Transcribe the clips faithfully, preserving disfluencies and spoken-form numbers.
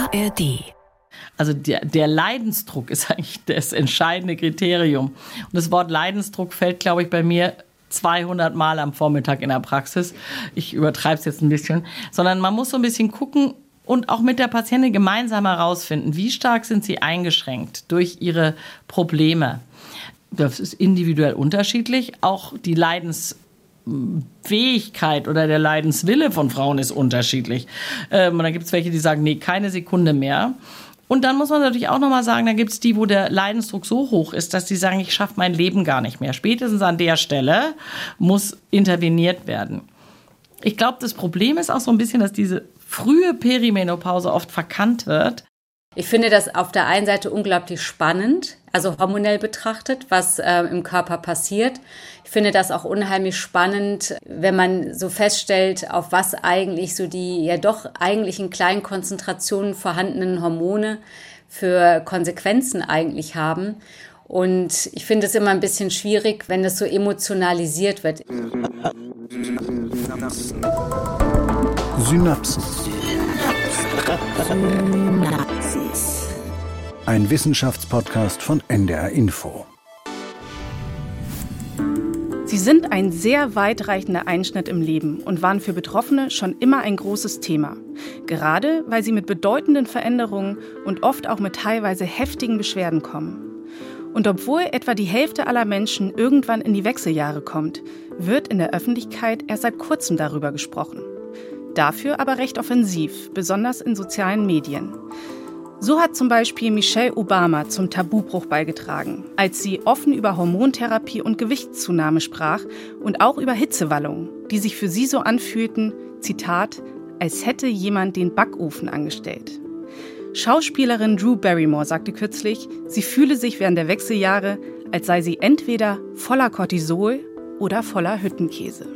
A R D. Also der, der Leidensdruck ist eigentlich das entscheidende Kriterium. Und das Wort Leidensdruck fällt, glaube ich, bei mir zweihundert Mal am Vormittag in der Praxis. Ich übertreibe es jetzt ein bisschen. Sondern man muss so ein bisschen gucken und auch mit der Patientin gemeinsam herausfinden, wie stark sind sie eingeschränkt durch ihre Probleme. Das ist individuell unterschiedlich. Auch die Leidensfähigkeit oder der Leidenswille von Frauen ist unterschiedlich. Ähm, und dann gibt es welche, die sagen, nee, keine Sekunde mehr. Und dann muss man natürlich auch nochmal sagen, da gibt es die, wo der Leidensdruck so hoch ist, dass die sagen, ich schaffe mein Leben gar nicht mehr. Spätestens an der Stelle muss interveniert werden. Ich glaube, das Problem ist auch so ein bisschen, dass diese frühe Perimenopause oft verkannt wird. Ich finde das auf der einen Seite unglaublich spannend, also hormonell betrachtet, was äh, im Körper passiert. Ich finde das auch unheimlich spannend, wenn man so feststellt, auf was eigentlich so die ja doch eigentlich in kleinen Konzentrationen vorhandenen Hormone für Konsequenzen eigentlich haben. Und ich finde es immer ein bisschen schwierig, wenn das so emotionalisiert wird. Synapsen. Ein Wissenschaftspodcast von N D R Info. Sie sind ein sehr weitreichender Einschnitt im Leben und waren für Betroffene schon immer ein großes Thema. Gerade weil sie mit bedeutenden Veränderungen und oft auch mit teilweise heftigen Beschwerden kommen. Und obwohl etwa die Hälfte aller Menschen irgendwann in die Wechseljahre kommt, wird in der Öffentlichkeit erst seit kurzem darüber gesprochen. Dafür aber recht offensiv, besonders in sozialen Medien. So hat zum Beispiel Michelle Obama zum Tabubruch beigetragen, als sie offen über Hormontherapie und Gewichtszunahme sprach und auch über Hitzewallungen, die sich für sie so anfühlten, Zitat, als hätte jemand den Backofen angestellt. Schauspielerin Drew Barrymore sagte kürzlich, sie fühle sich während der Wechseljahre, als sei sie entweder voller Cortisol oder voller Hüttenkäse.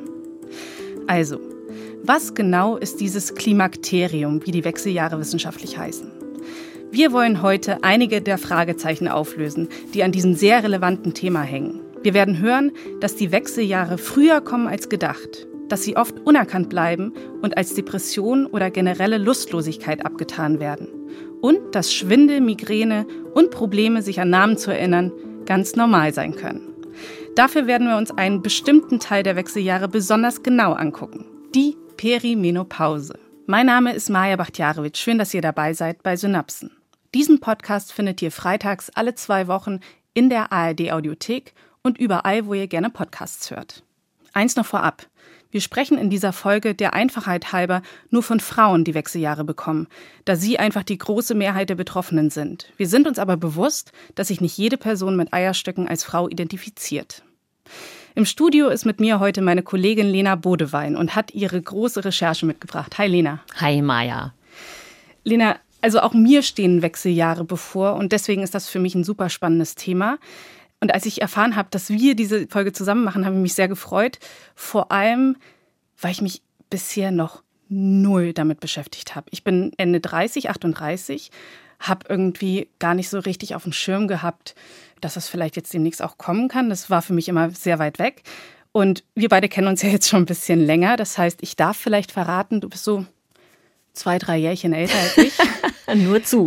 Also, was genau ist dieses Klimakterium, wie die Wechseljahre wissenschaftlich heißen? Wir wollen heute einige der Fragezeichen auflösen, die an diesem sehr relevanten Thema hängen. Wir werden hören, dass die Wechseljahre früher kommen als gedacht, dass sie oft unerkannt bleiben und als Depression oder generelle Lustlosigkeit abgetan werden. Und dass Schwindel, Migräne und Probleme, sich an Namen zu erinnern, ganz normal sein können. Dafür werden wir uns einen bestimmten Teil der Wechseljahre besonders genau angucken. Die Perimenopause. Mein Name ist Maja Bachtjarewitsch. Schön, dass ihr dabei seid bei Synapsen. Diesen Podcast findet ihr freitags alle zwei Wochen in der A R D-Audiothek und überall, wo ihr gerne Podcasts hört. Eins noch vorab. Wir sprechen in dieser Folge der Einfachheit halber nur von Frauen, die Wechseljahre bekommen, da sie einfach die große Mehrheit der Betroffenen sind. Wir sind uns aber bewusst, dass sich nicht jede Person mit Eierstöcken als Frau identifiziert. Im Studio ist mit mir heute meine Kollegin Lena Bodewein und hat ihre große Recherche mitgebracht. Hi Lena. Hi Maja. Lena, also auch mir stehen Wechseljahre bevor und deswegen ist das für mich ein super spannendes Thema. Und als ich erfahren habe, dass wir diese Folge zusammen machen, habe ich mich sehr gefreut. Vor allem, weil ich mich bisher noch null damit beschäftigt habe. Ich bin Ende dreißig, achtunddreißig, habe irgendwie gar nicht so richtig auf dem Schirm gehabt, dass das vielleicht jetzt demnächst auch kommen kann. Das war für mich immer sehr weit weg. Und wir beide kennen uns ja jetzt schon ein bisschen länger. Das heißt, ich darf vielleicht verraten, du bist so zwei, drei Jährchen älter als ich. Nur zu.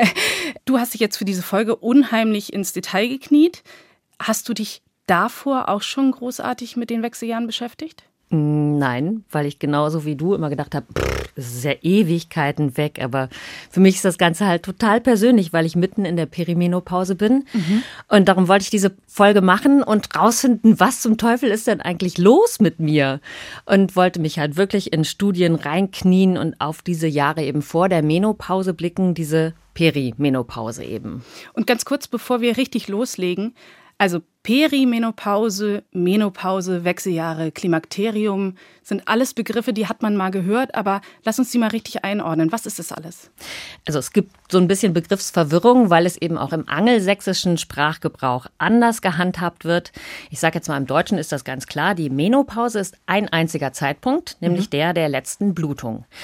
Du hast dich jetzt für diese Folge unheimlich ins Detail gekniet. Hast du dich davor auch schon großartig mit den Wechseljahren beschäftigt? Nein, weil ich genauso wie du immer gedacht habe, das ist ja Ewigkeiten weg. Aber für mich ist das Ganze halt total persönlich, weil ich mitten in der Perimenopause bin. Mhm. Und darum wollte ich diese Folge machen und rausfinden, was zum Teufel ist denn eigentlich los mit mir? Und wollte mich halt wirklich in Studien reinknien und auf diese Jahre eben vor der Menopause blicken, diese Perimenopause eben. Und ganz kurz, bevor wir richtig loslegen, also Perimenopause, Menopause, Wechseljahre, Klimakterium sind alles Begriffe, die hat man mal gehört, aber lass uns die mal richtig einordnen. Was ist das alles? Also es gibt so ein bisschen Begriffsverwirrung, weil es eben auch im angelsächsischen Sprachgebrauch anders gehandhabt wird. Ich sage jetzt mal, im Deutschen ist das ganz klar, die Menopause ist ein einziger Zeitpunkt, nämlich mhm. der der letzten Blutung.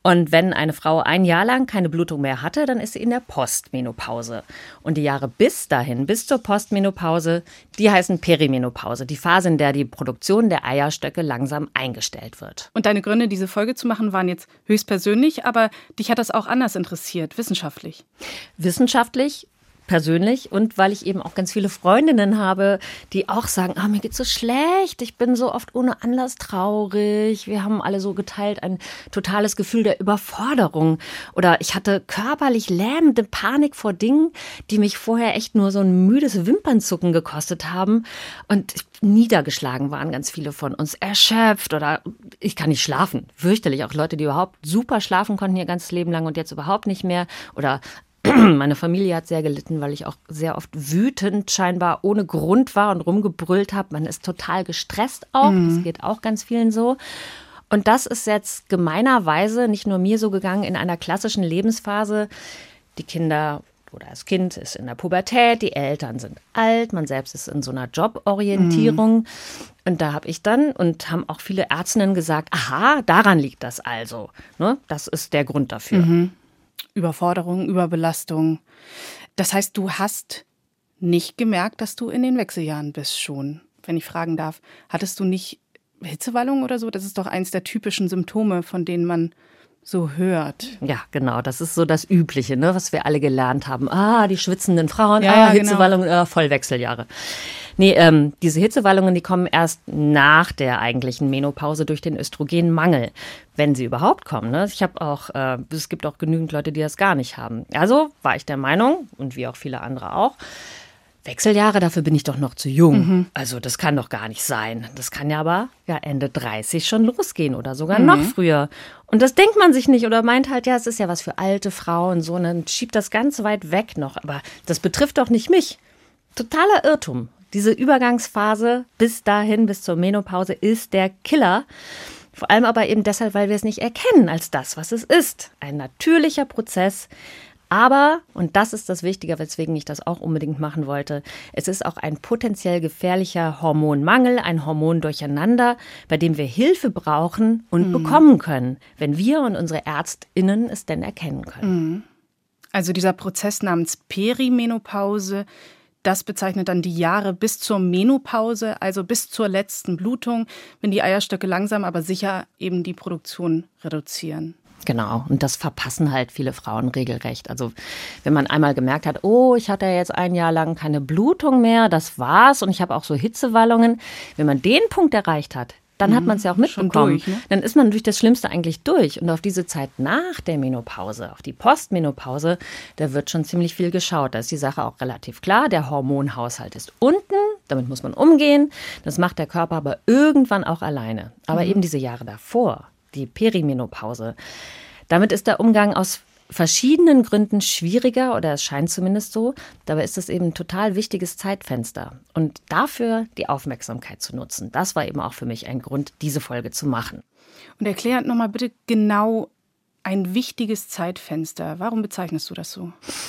Und wenn eine Frau ein Jahr lang keine Blutung mehr hatte, dann ist sie in der Postmenopause. Und die Jahre bis dahin, bis zur Postmenopause, die heißen Perimenopause. Die Phase, in der die Produktion der Eierstöcke langsam eingestellt wird. Und deine Gründe, diese Folge zu machen, waren jetzt höchstpersönlich, aber dich hat das auch anders interessiert, wissenschaftlich. Wissenschaftlich, persönlich und weil ich eben auch ganz viele Freundinnen habe, die auch sagen, ah, mir geht's so schlecht, ich bin so oft ohne Anlass traurig, wir haben alle so geteilt ein totales Gefühl der Überforderung oder ich hatte körperlich lähmende Panik vor Dingen, die mich vorher echt nur so ein müdes Wimpernzucken gekostet haben und niedergeschlagen waren ganz viele von uns, erschöpft oder ich kann nicht schlafen, fürchterlich, auch Leute, die überhaupt super schlafen konnten ihr ganzes Leben lang und jetzt überhaupt nicht mehr oder meine Familie hat sehr gelitten, weil ich auch sehr oft wütend scheinbar ohne Grund war und rumgebrüllt habe. Man ist total gestresst auch. Mhm. Das geht auch ganz vielen so. Und das ist jetzt gemeinerweise nicht nur mir so gegangen in einer klassischen Lebensphase. Die Kinder oder das Kind ist in der Pubertät, die Eltern sind alt, man selbst ist in so einer Joborientierung. Mhm. Und da habe ich dann und haben auch viele Ärztinnen gesagt, aha, daran liegt das also. Ne? Das ist der Grund dafür. Mhm. Überforderung, Überbelastung. Das heißt, du hast nicht gemerkt, dass du in den Wechseljahren bist schon. Wenn ich fragen darf, hattest du nicht Hitzewallungen oder so? Das ist doch eins der typischen Symptome, von denen man so hört. Ja, genau. Das ist so das Übliche, ne, was wir alle gelernt haben. Ah, die schwitzenden Frauen, ja, ah, ja, Hitzewallungen, genau. ah, Vollwechseljahre. Nee, ähm, diese Hitzewallungen, die kommen erst nach der eigentlichen Menopause durch den Östrogenmangel, wenn sie überhaupt kommen. Ne? Ich habe auch, äh, es gibt auch genügend Leute, die das gar nicht haben. Also war ich der Meinung, und wie auch viele andere auch, Wechseljahre, dafür bin ich doch noch zu jung. Mhm. Also das kann doch gar nicht sein. Das kann ja aber ja Ende dreißig schon losgehen oder sogar mhm. noch früher. Und das denkt man sich nicht oder meint halt, ja, es ist ja was für alte Frauen, so, und dann schiebt das ganz weit weg noch. Aber das betrifft doch nicht mich. Totaler Irrtum. Diese Übergangsphase bis dahin, bis zur Menopause, ist der Killer. Vor allem aber eben deshalb, weil wir es nicht erkennen als das, was es ist. Ein natürlicher Prozess. Aber, und das ist das Wichtige, weswegen ich das auch unbedingt machen wollte, es ist auch ein potenziell gefährlicher Hormonmangel, ein Hormondurcheinander, bei dem wir Hilfe brauchen und mhm. bekommen können, wenn wir und unsere ÄrztInnen es denn erkennen können. Also dieser Prozess namens Perimenopause, das bezeichnet dann die Jahre bis zur Menopause, also bis zur letzten Blutung, wenn die Eierstöcke langsam aber sicher eben die Produktion reduzieren. Genau, und das verpassen halt viele Frauen regelrecht. Also wenn man einmal gemerkt hat, oh, ich hatte jetzt ein Jahr lang keine Blutung mehr, das war's und ich habe auch so Hitzewallungen. Wenn man den Punkt erreicht hat, dann mhm, hat man es ja auch mitbekommen. Durch, ne? Dann ist man durch das Schlimmste eigentlich durch. Und auf diese Zeit nach der Menopause, auf die Postmenopause, da wird schon ziemlich viel geschaut. Da ist die Sache auch relativ klar. Der Hormonhaushalt ist unten, damit muss man umgehen. Das macht der Körper aber irgendwann auch alleine. Aber mhm. eben diese Jahre davor, die Perimenopause, damit ist der Umgang aus verschiedenen Gründen schwieriger, oder es scheint zumindest so. Dabei ist es eben ein total wichtiges Zeitfenster. Und dafür die Aufmerksamkeit zu nutzen, das war eben auch für mich ein Grund, diese Folge zu machen. Und erklär nochmal bitte genau ein wichtiges Zeitfenster. Warum bezeichnest du das so?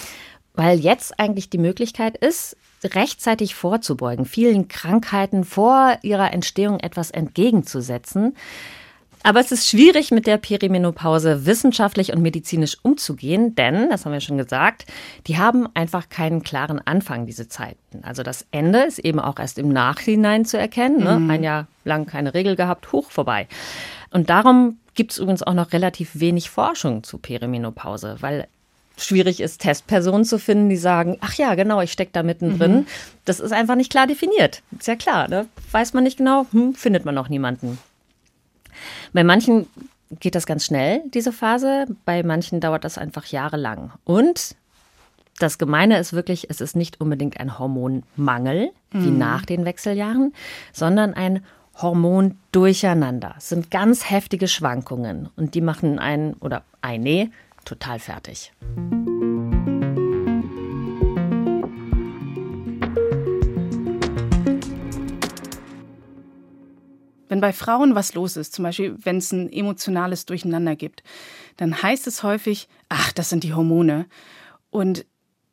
Weil jetzt eigentlich die Möglichkeit ist, rechtzeitig vorzubeugen, vielen Krankheiten vor ihrer Entstehung etwas entgegenzusetzen. Aber es ist schwierig, mit der Perimenopause wissenschaftlich und medizinisch umzugehen, denn, das haben wir schon gesagt, die haben einfach keinen klaren Anfang, diese Zeiten. Also das Ende ist eben auch erst im Nachhinein zu erkennen. Ne? Mhm. Ein Jahr lang keine Regel gehabt, hoch, vorbei. Und darum gibt es übrigens auch noch relativ wenig Forschung zu Perimenopause, weil schwierig ist, Testpersonen zu finden, die sagen, ach ja, genau, ich stecke da mittendrin. Mhm. Das ist einfach nicht klar definiert. Ist ja klar, ne? Weiß man nicht genau, hm, findet man noch niemanden. Bei manchen geht das ganz schnell, diese Phase. Bei manchen dauert das einfach jahrelang. Und das Gemeine ist wirklich, es ist nicht unbedingt ein Hormonmangel, mhm. wie nach den Wechseljahren, sondern ein Hormondurcheinander. Es sind ganz heftige Schwankungen. Und die machen einen oder eine total fertig. Wenn bei Frauen was los ist, zum Beispiel wenn es ein emotionales Durcheinander gibt, dann heißt es häufig, ach, das sind die Hormone. Und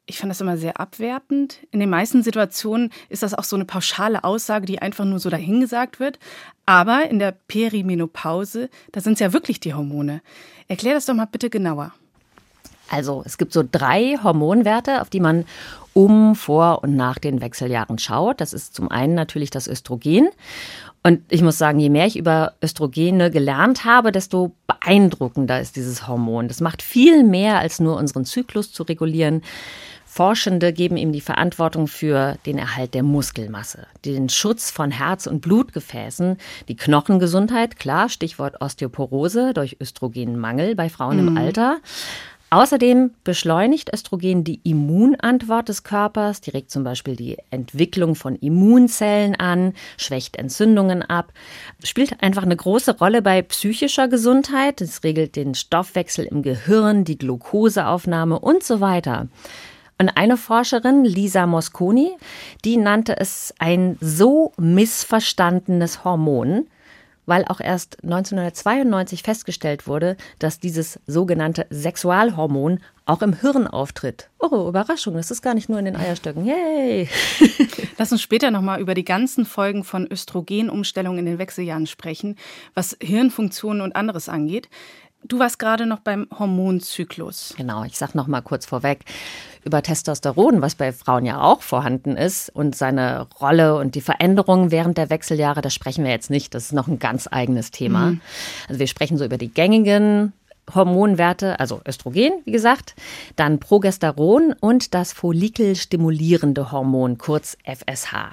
Ich fand das immer sehr abwertend. In den meisten Situationen ist das auch so eine pauschale Aussage, die einfach nur so dahingesagt wird. Aber in der Perimenopause, da sind es ja wirklich die Hormone. Erklär das doch mal bitte genauer. Also es gibt so drei Hormonwerte, auf die man um, vor und nach den Wechseljahren schaut. Das ist zum einen natürlich das Östrogen. Und ich muss sagen, je mehr ich über Östrogene gelernt habe, desto beeindruckender ist dieses Hormon. Das macht viel mehr, als nur unseren Zyklus zu regulieren. Forschende geben ihm die Verantwortung für den Erhalt der Muskelmasse, den Schutz von Herz- und Blutgefäßen, die Knochengesundheit, klar, Stichwort Osteoporose durch Östrogenmangel bei Frauen mhm. im Alter. Außerdem beschleunigt Östrogen die Immunantwort des Körpers, die regt zum Beispiel die Entwicklung von Immunzellen an, schwächt Entzündungen ab, spielt einfach eine große Rolle bei psychischer Gesundheit. Es regelt den Stoffwechsel im Gehirn, die Glukoseaufnahme und so weiter. Und eine Forscherin, Lisa Mosconi, die nannte es ein so missverstandenes Hormon, weil auch erst neunzehnhundertzweiundneunzig festgestellt wurde, dass dieses sogenannte Sexualhormon auch im Hirn auftritt. Oh, Überraschung, das ist gar nicht nur in den Eierstöcken. Yay! Lass uns später nochmal über die ganzen Folgen von Östrogenumstellungen in den Wechseljahren sprechen, was Hirnfunktionen und anderes angeht. Du warst gerade noch beim Hormonzyklus. Genau, ich sage noch mal kurz vorweg über Testosteron, was bei Frauen ja auch vorhanden ist und seine Rolle und die Veränderungen während der Wechseljahre, das sprechen wir jetzt nicht, das ist noch ein ganz eigenes Thema. Mhm. Also wir sprechen so über die gängigen Hormonwerte, also Östrogen, wie gesagt, dann Progesteron und das follikelstimulierende Hormon, kurz F S H.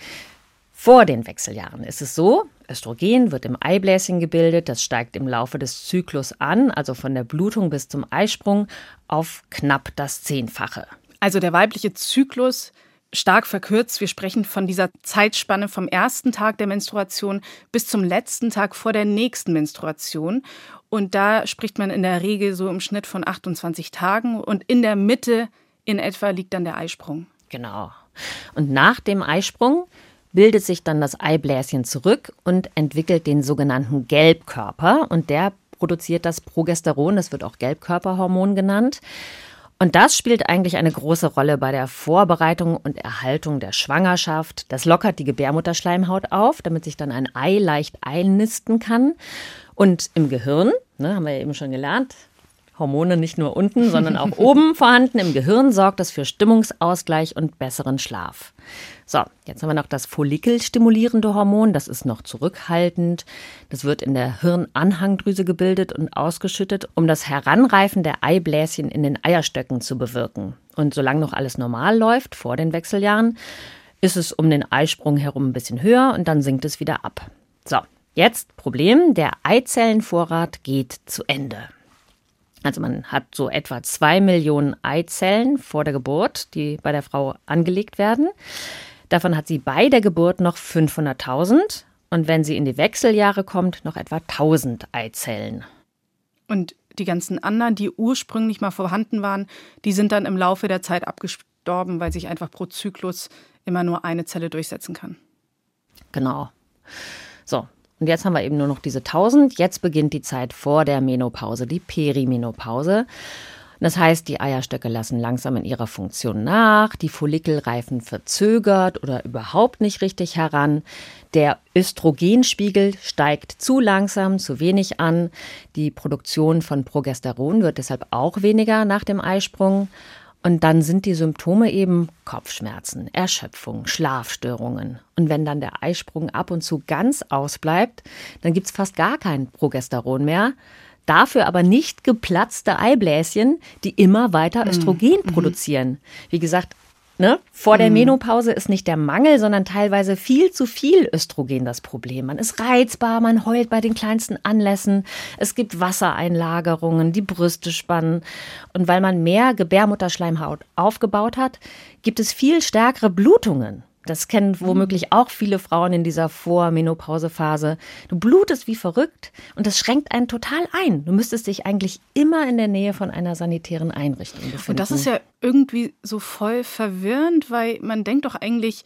Vor den Wechseljahren ist es so, Östrogen wird im Eibläschen gebildet, das steigt im Laufe des Zyklus an, also von der Blutung bis zum Eisprung, auf knapp das Zehnfache. Also der weibliche Zyklus stark verkürzt. Wir sprechen von dieser Zeitspanne vom ersten Tag der Menstruation bis zum letzten Tag vor der nächsten Menstruation. Und da spricht man in der Regel so im Schnitt von achtundzwanzig Tagen und in der Mitte in etwa liegt dann der Eisprung. Genau. Und nach dem Eisprung bildet sich dann das Eibläschen zurück und entwickelt den sogenannten Gelbkörper. Und der produziert das Progesteron, das wird auch Gelbkörperhormon genannt. Und das spielt eigentlich eine große Rolle bei der Vorbereitung und Erhaltung der Schwangerschaft. Das lockert die Gebärmutterschleimhaut auf, damit sich dann ein Ei leicht einnisten kann. Und im Gehirn, ne, haben wir ja eben schon gelernt, Hormone nicht nur unten, sondern auch oben vorhanden. Im Gehirn sorgt das für Stimmungsausgleich und besseren Schlaf. So, jetzt haben wir noch das follikelstimulierende Hormon. Das ist noch zurückhaltend. Das wird in der Hirnanhangdrüse gebildet und ausgeschüttet, um das Heranreifen der Eibläschen in den Eierstöcken zu bewirken. Und solange noch alles normal läuft, vor den Wechseljahren, ist es um den Eisprung herum ein bisschen höher und dann sinkt es wieder ab. So, jetzt Problem, der Eizellenvorrat geht zu Ende. Also man hat so etwa zwei Millionen Eizellen vor der Geburt, die bei der Frau angelegt werden. Davon hat sie bei der Geburt noch fünfhunderttausend und wenn sie in die Wechseljahre kommt, noch etwa tausend Eizellen. Und die ganzen anderen, die ursprünglich mal vorhanden waren, die sind dann im Laufe der Zeit abgestorben, weil sich einfach pro Zyklus immer nur eine Zelle durchsetzen kann. Genau. So. Und jetzt haben wir eben nur noch diese tausend. Jetzt beginnt die Zeit vor der Menopause, die Perimenopause. Das heißt, die Eierstöcke lassen langsam in ihrer Funktion nach, die Follikel reifen verzögert oder überhaupt nicht richtig heran. Der Östrogenspiegel steigt zu langsam, zu wenig an. Die Produktion von Progesteron wird deshalb auch weniger nach dem Eisprung. Und dann sind die Symptome eben Kopfschmerzen, Erschöpfung, Schlafstörungen. Und wenn dann der Eisprung ab und zu ganz ausbleibt, dann gibt es fast gar kein Progesteron mehr. Dafür aber nicht geplatzte Eibläschen, die immer weiter Östrogen mhm. produzieren. Wie gesagt, ne, vor der Menopause ist nicht der Mangel, sondern teilweise viel zu viel Östrogen das Problem. Man ist reizbar, man heult bei den kleinsten Anlässen, es gibt Wassereinlagerungen, die Brüste spannen. Und weil man mehr Gebärmutterschleimhaut aufgebaut hat, gibt es viel stärkere Blutungen. Das kennen womöglich auch viele Frauen in dieser Vormenopausephase. Du blutest wie verrückt und das schränkt einen total ein. Du müsstest dich eigentlich immer in der Nähe von einer sanitären Einrichtung befinden. Und das ist ja irgendwie so voll verwirrend, weil man denkt doch eigentlich,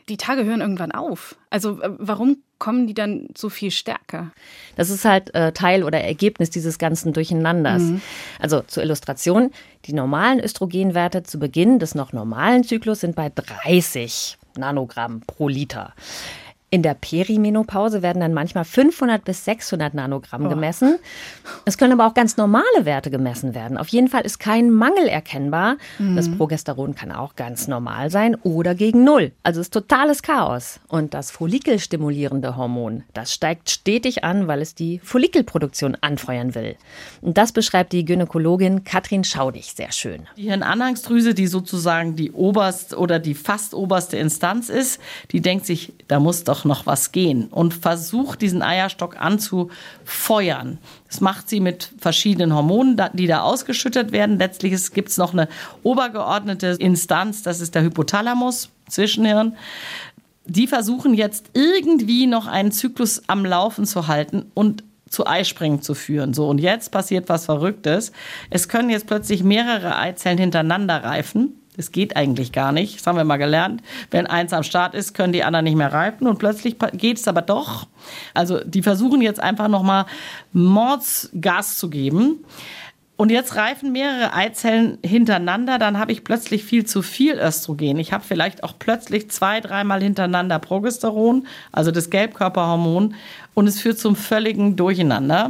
die Tage hören irgendwann auf. Also warum kommen die dann so viel stärker? Das ist halt äh, Teil oder Ergebnis dieses ganzen Durcheinanders. Mhm. Also zur Illustration, die normalen Östrogenwerte zu Beginn des noch normalen Zyklus sind bei dreißig Nanogramm pro Liter. In der Perimenopause werden dann manchmal fünfhundert bis sechshundert Nanogramm oh. gemessen. Es können aber auch ganz normale Werte gemessen werden. Auf jeden Fall ist kein Mangel erkennbar. Mhm. Das Progesteron kann auch ganz normal sein oder gegen Null. Also es ist totales Chaos. Und das follikelstimulierende Hormon, das steigt stetig an, weil es die Follikelproduktion anfeuern will. Und das beschreibt die Gynäkologin Katrin Schaudig sehr schön. Die Hirnanhangsdrüse, die sozusagen die oberste oder die fast oberste Instanz ist, die denkt sich, da muss doch noch was gehen und versucht, diesen Eierstock anzufeuern. Das macht sie mit verschiedenen Hormonen, die da ausgeschüttet werden. Letztlich gibt es noch eine obergeordnete Instanz, das ist der Hypothalamus, Zwischenhirn. Die versuchen jetzt irgendwie noch einen Zyklus am Laufen zu halten und zu Eispringen zu führen. So, und jetzt passiert was Verrücktes. Es können jetzt plötzlich mehrere Eizellen hintereinander reifen. Das geht eigentlich gar nicht. Das haben wir mal gelernt. Wenn eins am Start ist, können die anderen nicht mehr reifen. Und plötzlich geht es aber doch. Also die versuchen jetzt einfach nochmal Mordsgas zu geben. Und jetzt reifen mehrere Eizellen hintereinander. Dann habe ich plötzlich viel zu viel Östrogen. Ich habe vielleicht auch plötzlich zwei, dreimal hintereinander Progesteron, also das Gelbkörperhormon. Und es führt zum völligen Durcheinander.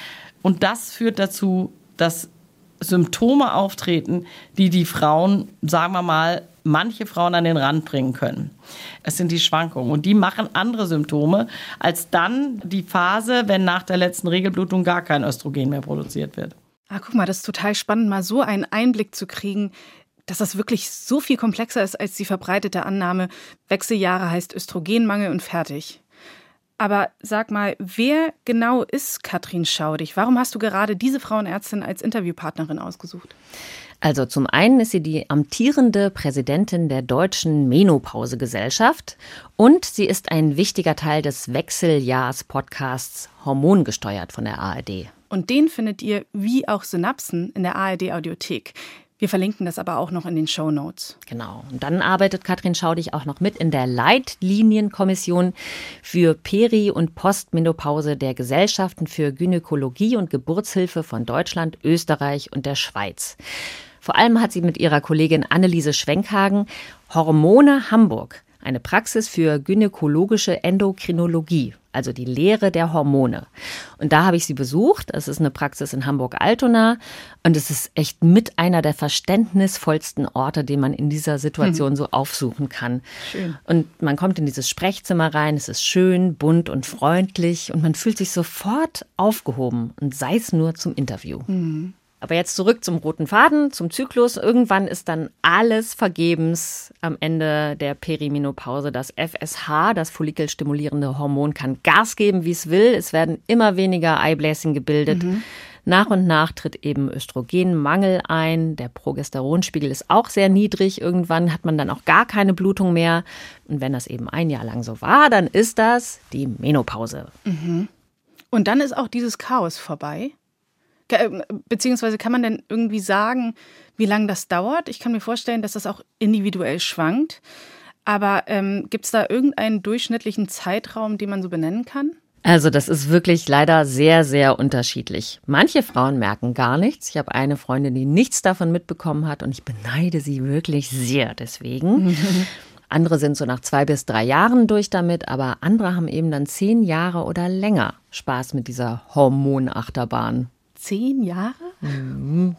Und das führt dazu, dass Symptome auftreten, die die Frauen, sagen wir mal, manche Frauen an den Rand bringen können. Es sind die Schwankungen und die machen andere Symptome als dann die Phase, wenn nach der letzten Regelblutung gar kein Östrogen mehr produziert wird. Ah, guck mal, das ist total spannend, mal so einen Einblick zu kriegen, dass das wirklich so viel komplexer ist als die verbreitete Annahme, Wechseljahre heißt Östrogenmangel und fertig. Aber sag mal, wer genau ist Katrin Schaudig? Warum hast du gerade diese Frauenärztin als Interviewpartnerin ausgesucht? Also zum einen ist sie die amtierende Präsidentin der Deutschen Menopause-Gesellschaft und sie ist ein wichtiger Teil des Wechseljahrs-Podcasts Hormongesteuert von der A R D. Und den findet ihr wie auch Synapsen in der A R D-Audiothek. Wir verlinken das aber auch noch in den Shownotes. Genau. Und dann arbeitet Katrin Schaudig auch noch mit in der Leitlinienkommission für Peri- und Postmenopause der Gesellschaften für Gynäkologie und Geburtshilfe von Deutschland, Österreich und der Schweiz. Vor allem hat sie mit ihrer Kollegin Anneliese Schwenkhagen Hormone Hamburg, eine Praxis für gynäkologische Endokrinologie, also die Lehre der Hormone. Und da habe ich sie besucht. Es ist eine Praxis in Hamburg-Altona und es ist echt mit einer der verständnisvollsten Orte, den man in dieser Situation mhm. so aufsuchen kann. Schön. Und man kommt in dieses Sprechzimmer rein, es ist schön, bunt und freundlich und man fühlt sich sofort aufgehoben und sei es nur zum Interview. Mhm. Aber jetzt zurück zum roten Faden, zum Zyklus. Irgendwann ist dann alles vergebens am Ende der Perimenopause. Das F S H, das follikelstimulierende Hormon, kann Gas geben, wie es will. Es werden immer weniger Eibläschen gebildet. Mhm. Nach und nach tritt eben Östrogenmangel ein. Der Progesteronspiegel ist auch sehr niedrig. Irgendwann hat man dann auch gar keine Blutung mehr. Und wenn das eben ein Jahr lang so war, dann ist das die Menopause. Mhm. Und dann ist auch dieses Chaos vorbei? Beziehungsweise kann man denn irgendwie sagen, wie lange das dauert? Ich kann mir vorstellen, dass das auch individuell schwankt. Aber ähm, gibt es da irgendeinen durchschnittlichen Zeitraum, den man so benennen kann? Also das ist wirklich leider sehr, sehr unterschiedlich. Manche Frauen merken gar nichts. Ich habe eine Freundin, die nichts davon mitbekommen hat und ich beneide sie wirklich sehr deswegen. Andere sind so nach zwei bis drei Jahren durch damit, aber andere haben eben dann zehn Jahre oder länger Spaß mit dieser Hormonachterbahn. Zehn Jahre? Mhm.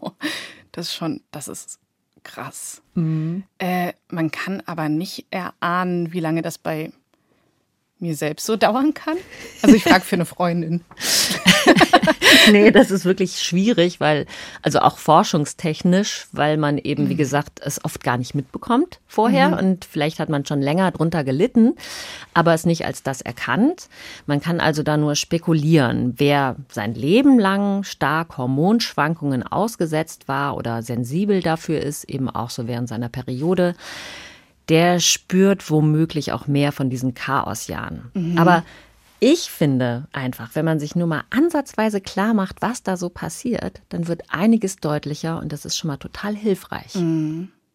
Das ist schon, das ist krass. Mhm. Äh, man kann aber nicht erahnen, wie lange das bei mir selbst so dauern kann. Also ich frage für eine Freundin. Nee, das ist wirklich schwierig, weil, also auch forschungstechnisch, weil man eben, wie gesagt, es oft gar nicht mitbekommt vorher mhm. und vielleicht hat man schon länger drunter gelitten, aber es nicht als das erkannt. Man kann also da nur spekulieren, wer sein Leben lang stark Hormonschwankungen ausgesetzt war oder sensibel dafür ist, eben auch so während seiner Periode, der spürt womöglich auch mehr von diesen Chaosjahren. Mhm. Aber ich finde einfach, wenn man sich nur mal ansatzweise klar macht, was da so passiert, dann wird einiges deutlicher und das ist schon mal total hilfreich. Mhm.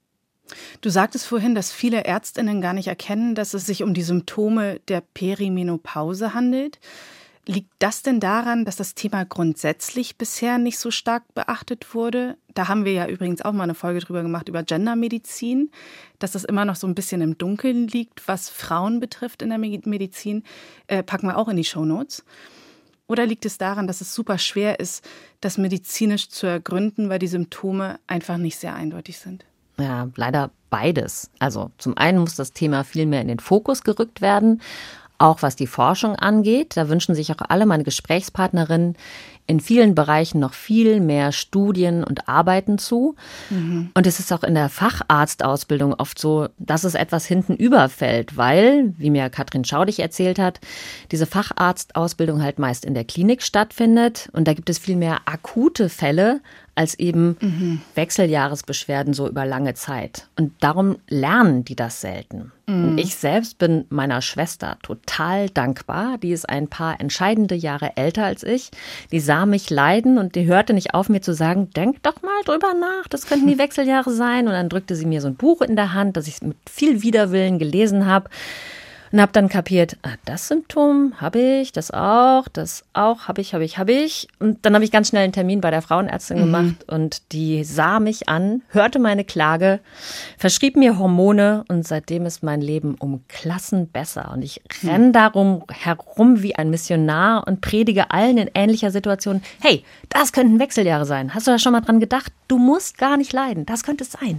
Du sagtest vorhin, dass viele Ärztinnen gar nicht erkennen, dass es sich um die Symptome der Perimenopause handelt. Liegt das denn daran, dass das Thema grundsätzlich bisher nicht so stark beachtet wurde? Da haben wir ja übrigens auch mal eine Folge drüber gemacht, über Gendermedizin, dass das immer noch so ein bisschen im Dunkeln liegt, was Frauen betrifft in der Medizin. Äh, packen wir auch in die Shownotes. Oder liegt es daran, dass es super schwer ist, das medizinisch zu ergründen, weil die Symptome einfach nicht sehr eindeutig sind? Ja, leider beides. Also zum einen muss das Thema viel mehr in den Fokus gerückt werden, auch was die Forschung angeht. Da wünschen sich auch alle meine Gesprächspartnerinnen in vielen Bereichen noch viel mehr Studien und Arbeiten zu. Mhm. Und es ist auch in der Facharztausbildung oft so, dass es etwas hinten überfällt, weil, wie mir Katrin Schaudig erzählt hat, diese Facharztausbildung halt meist in der Klinik stattfindet. Und da gibt es viel mehr akute Fälle als eben mhm. Wechseljahresbeschwerden so über lange Zeit. Und darum lernen die das selten. Mhm. Und ich selbst bin meiner Schwester total dankbar. Die ist ein paar entscheidende Jahre älter als ich. Die sah mich leiden und die hörte nicht auf, mir zu sagen, denk doch mal drüber nach, das könnten die Wechseljahre sein. Und dann drückte sie mir so ein Buch in der Hand, das ich mit viel Widerwillen gelesen habe. Und habe dann kapiert, ah, das Symptom habe ich, das auch, das auch, habe ich, habe ich, habe ich. Und dann habe ich ganz schnell einen Termin bei der Frauenärztin mhm. gemacht und die sah mich an, hörte meine Klage, verschrieb mir Hormone und seitdem ist mein Leben um Klassen besser. Und ich mhm. renne darum herum wie ein Missionar und predige allen in ähnlicher Situation, hey, das könnten Wechseljahre sein. Hast du da schon mal dran gedacht? Du musst gar nicht leiden, das könnte es sein.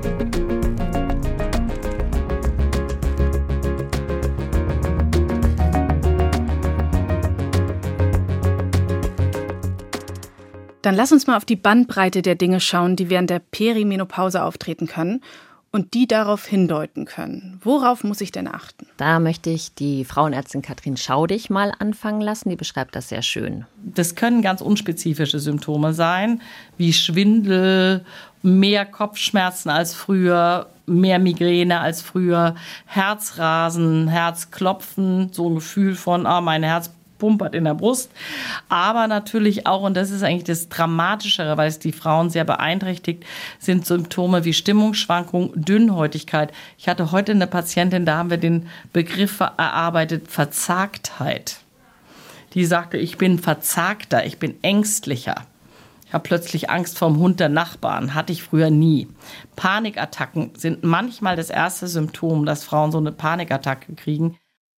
Dann lass uns mal auf die Bandbreite der Dinge schauen, die während der Perimenopause auftreten können und die darauf hindeuten können. Worauf muss ich denn achten? Da möchte ich die Frauenärztin Katrin Schaudig mal anfangen lassen. Die beschreibt das sehr schön. Das können ganz unspezifische Symptome sein, wie Schwindel, mehr Kopfschmerzen als früher, mehr Migräne als früher, Herzrasen, Herzklopfen, so ein Gefühl von, ah, mein Herz pumpert in der Brust, aber natürlich auch, und das ist eigentlich das Dramatischere, weil es die Frauen sehr beeinträchtigt, sind Symptome wie Stimmungsschwankung, Dünnhäutigkeit. Ich hatte heute eine Patientin, da haben wir den Begriff erarbeitet, Verzagtheit. Die sagte, ich bin verzagter, ich bin ängstlicher. Ich habe plötzlich Angst vorm Hund der Nachbarn, hatte ich früher nie. Panikattacken sind manchmal das erste Symptom, dass Frauen so eine Panikattacke kriegen.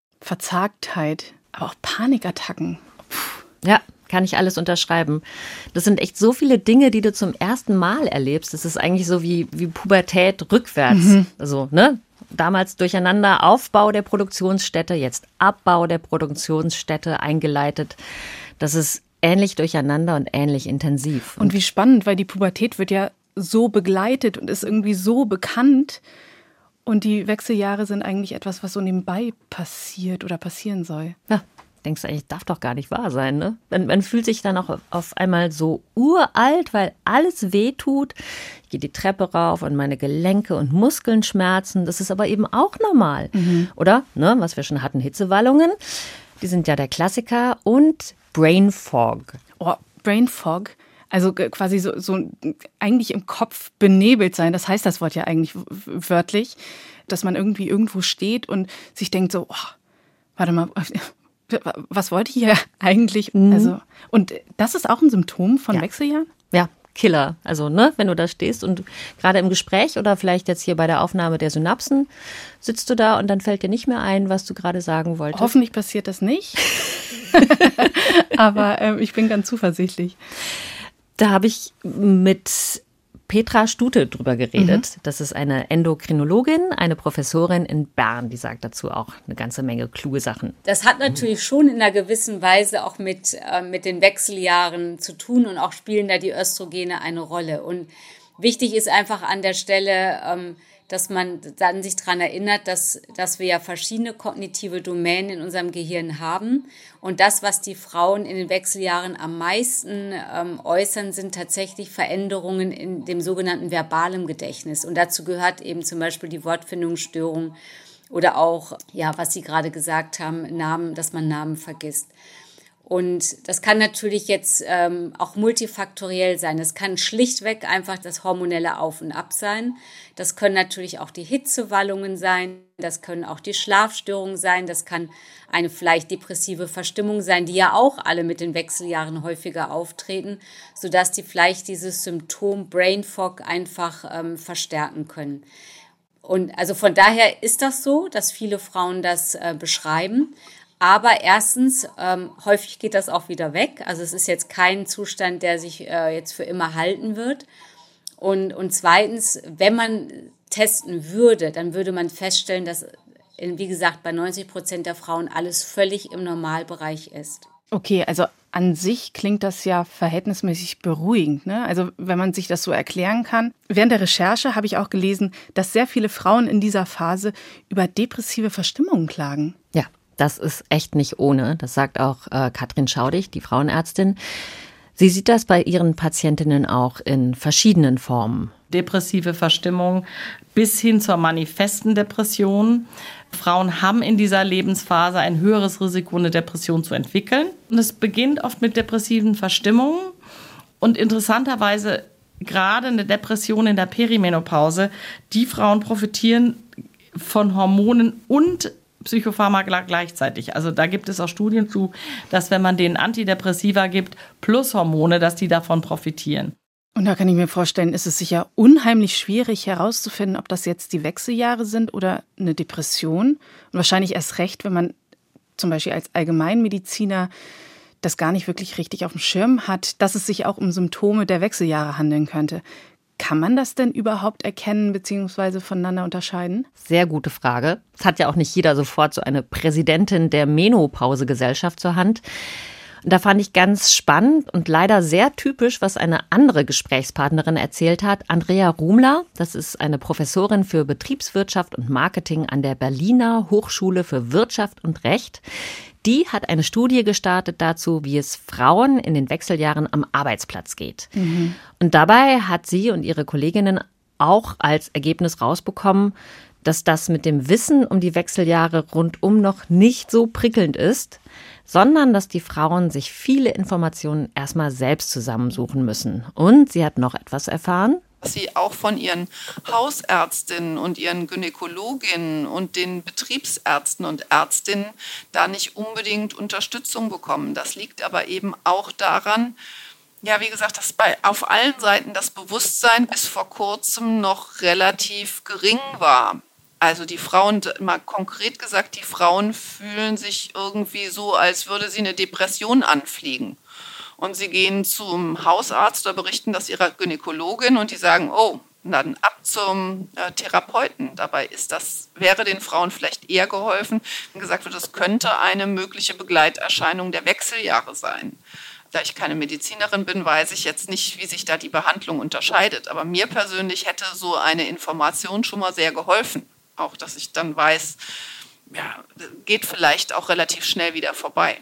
Verzagtheit. Aber auch Panikattacken. Puh. Ja, kann ich alles unterschreiben. Das sind echt so viele Dinge, die du zum ersten Mal erlebst. Das ist eigentlich so wie, wie Pubertät rückwärts. Mhm. Also, ne? Damals durcheinander Aufbau der Produktionsstätte, jetzt Abbau der Produktionsstätte eingeleitet. Das ist ähnlich durcheinander und ähnlich intensiv. Und wie spannend, weil die Pubertät wird ja so begleitet und ist irgendwie so bekannt. Und die Wechseljahre sind eigentlich etwas, was so nebenbei passiert oder passieren soll. Ja, denkst du eigentlich, darf doch gar nicht wahr sein, ne? Man, man fühlt sich dann auch auf einmal so uralt, weil alles wehtut. Ich gehe die Treppe rauf und meine Gelenke und Muskeln schmerzen. Das ist aber eben auch normal. Mhm. Oder, ne, was wir schon hatten, Hitzewallungen. Die sind ja der Klassiker. Und Brain Fog. Oh, Brain Fog. Also quasi so, so eigentlich im Kopf benebelt sein, das heißt das Wort ja eigentlich wörtlich, dass man irgendwie irgendwo steht und sich denkt so, oh, warte mal, was wollte ich hier eigentlich? Mhm. Also, und das ist auch ein Symptom von ja. Wechseljahren? Ja, Killer. Also, ne, wenn du da stehst und gerade im Gespräch oder vielleicht jetzt hier bei der Aufnahme der Synapsen sitzt du da und dann fällt dir nicht mehr ein, was du gerade sagen wolltest. Hoffentlich passiert das nicht. Aber ähm, ich bin ganz zuversichtlich. Da habe ich mit Petra Stute drüber geredet. Mhm. Das ist eine Endokrinologin, eine Professorin in Bern. Die sagt dazu auch eine ganze Menge kluge Sachen. Das hat natürlich schon in einer gewissen Weise auch mit, äh, mit den Wechseljahren zu tun und auch spielen da die Östrogene eine Rolle. Und wichtig ist einfach an der Stelle, ähm, dass man dann sich daran erinnert, dass, dass wir ja verschiedene kognitive Domänen in unserem Gehirn haben. Und das, was die Frauen in den Wechseljahren am meisten ähm, äußern, sind tatsächlich Veränderungen in dem sogenannten verbalen Gedächtnis. Und dazu gehört eben zum Beispiel die Wortfindungsstörung oder auch, ja, was Sie gerade gesagt haben, Namen, dass man Namen vergisst. Und das kann natürlich jetzt ähm, auch multifaktoriell sein. Das kann schlichtweg einfach das hormonelle Auf und Ab sein. Das können natürlich auch die Hitzewallungen sein. Das können auch die Schlafstörungen sein. Das kann eine vielleicht depressive Verstimmung sein, die ja auch alle mit den Wechseljahren häufiger auftreten, sodass die vielleicht dieses Symptom Brain Fog einfach ähm, verstärken können. Und also von daher ist das so, dass viele Frauen das äh, beschreiben. Aber erstens, ähm, häufig geht das auch wieder weg. Also es ist jetzt kein Zustand, der sich äh, jetzt für immer halten wird. Und, und zweitens, wenn man testen würde, dann würde man feststellen, dass, wie gesagt, bei neunzig Prozent der Frauen alles völlig im Normalbereich ist. Okay, also an sich klingt das ja verhältnismäßig beruhigend, ne? Also wenn man sich das so erklären kann. Während der Recherche habe ich auch gelesen, dass sehr viele Frauen in dieser Phase über depressive Verstimmungen klagen. Ja. Das ist echt nicht ohne. Das sagt auch äh, Katrin Schaudig, die Frauenärztin. Sie sieht das bei ihren Patientinnen auch in verschiedenen Formen. Depressive Verstimmung bis hin zur manifesten Depression. Frauen haben in dieser Lebensphase ein höheres Risiko, eine Depression zu entwickeln. Und es beginnt oft mit depressiven Verstimmungen. Und interessanterweise gerade eine Depression in der Perimenopause, die Frauen profitieren von Hormonen und Psychopharmaka gleichzeitig. Also da gibt es auch Studien zu, dass wenn man denen Antidepressiva gibt plus Hormone, dass die davon profitieren. Und da kann ich mir vorstellen, ist es sicher unheimlich schwierig herauszufinden, ob das jetzt die Wechseljahre sind oder eine Depression. Und wahrscheinlich erst recht, wenn man zum Beispiel als Allgemeinmediziner das gar nicht wirklich richtig auf dem Schirm hat, dass es sich auch um Symptome der Wechseljahre handeln könnte. Kann man das denn überhaupt erkennen bzw. voneinander unterscheiden? Sehr gute Frage. Es hat ja auch nicht jeder sofort so eine Präsidentin der Menopause-Gesellschaft zur Hand. Und da fand ich ganz spannend und leider sehr typisch, was eine andere Gesprächspartnerin erzählt hat. Andrea Rumler, das ist eine Professorin für Betriebswirtschaft und Marketing an der Berliner Hochschule für Wirtschaft und Recht. Die hat eine Studie gestartet dazu, wie es Frauen in den Wechseljahren am Arbeitsplatz geht. Mhm. Und dabei hat sie und ihre Kolleginnen auch als Ergebnis rausbekommen, dass das mit dem Wissen um die Wechseljahre rundum noch nicht so prickelnd ist, sondern dass die Frauen sich viele Informationen erstmal selbst zusammensuchen müssen. Und sie hat noch etwas erfahren. Dass sie auch von ihren Hausärztinnen und ihren Gynäkologinnen und den Betriebsärzten und Ärztinnen da nicht unbedingt Unterstützung bekommen. Das liegt aber eben auch daran, ja, wie gesagt, dass bei auf allen Seiten das Bewusstsein bis vor kurzem noch relativ gering war. Also die Frauen, mal konkret gesagt, die Frauen fühlen sich irgendwie so, als würde sie eine Depression anfliegen. Und sie gehen zum Hausarzt oder berichten das ihrer Gynäkologin und die sagen, oh, dann ab zum äh, Therapeuten. Dabei ist das, wäre den Frauen vielleicht eher geholfen, wenn gesagt wird, das könnte eine mögliche Begleiterscheinung der Wechseljahre sein. Da ich keine Medizinerin bin, weiß ich jetzt nicht, wie sich da die Behandlung unterscheidet. Aber mir persönlich hätte so eine Information schon mal sehr geholfen. Auch, dass ich dann weiß, ja, geht vielleicht auch relativ schnell wieder vorbei.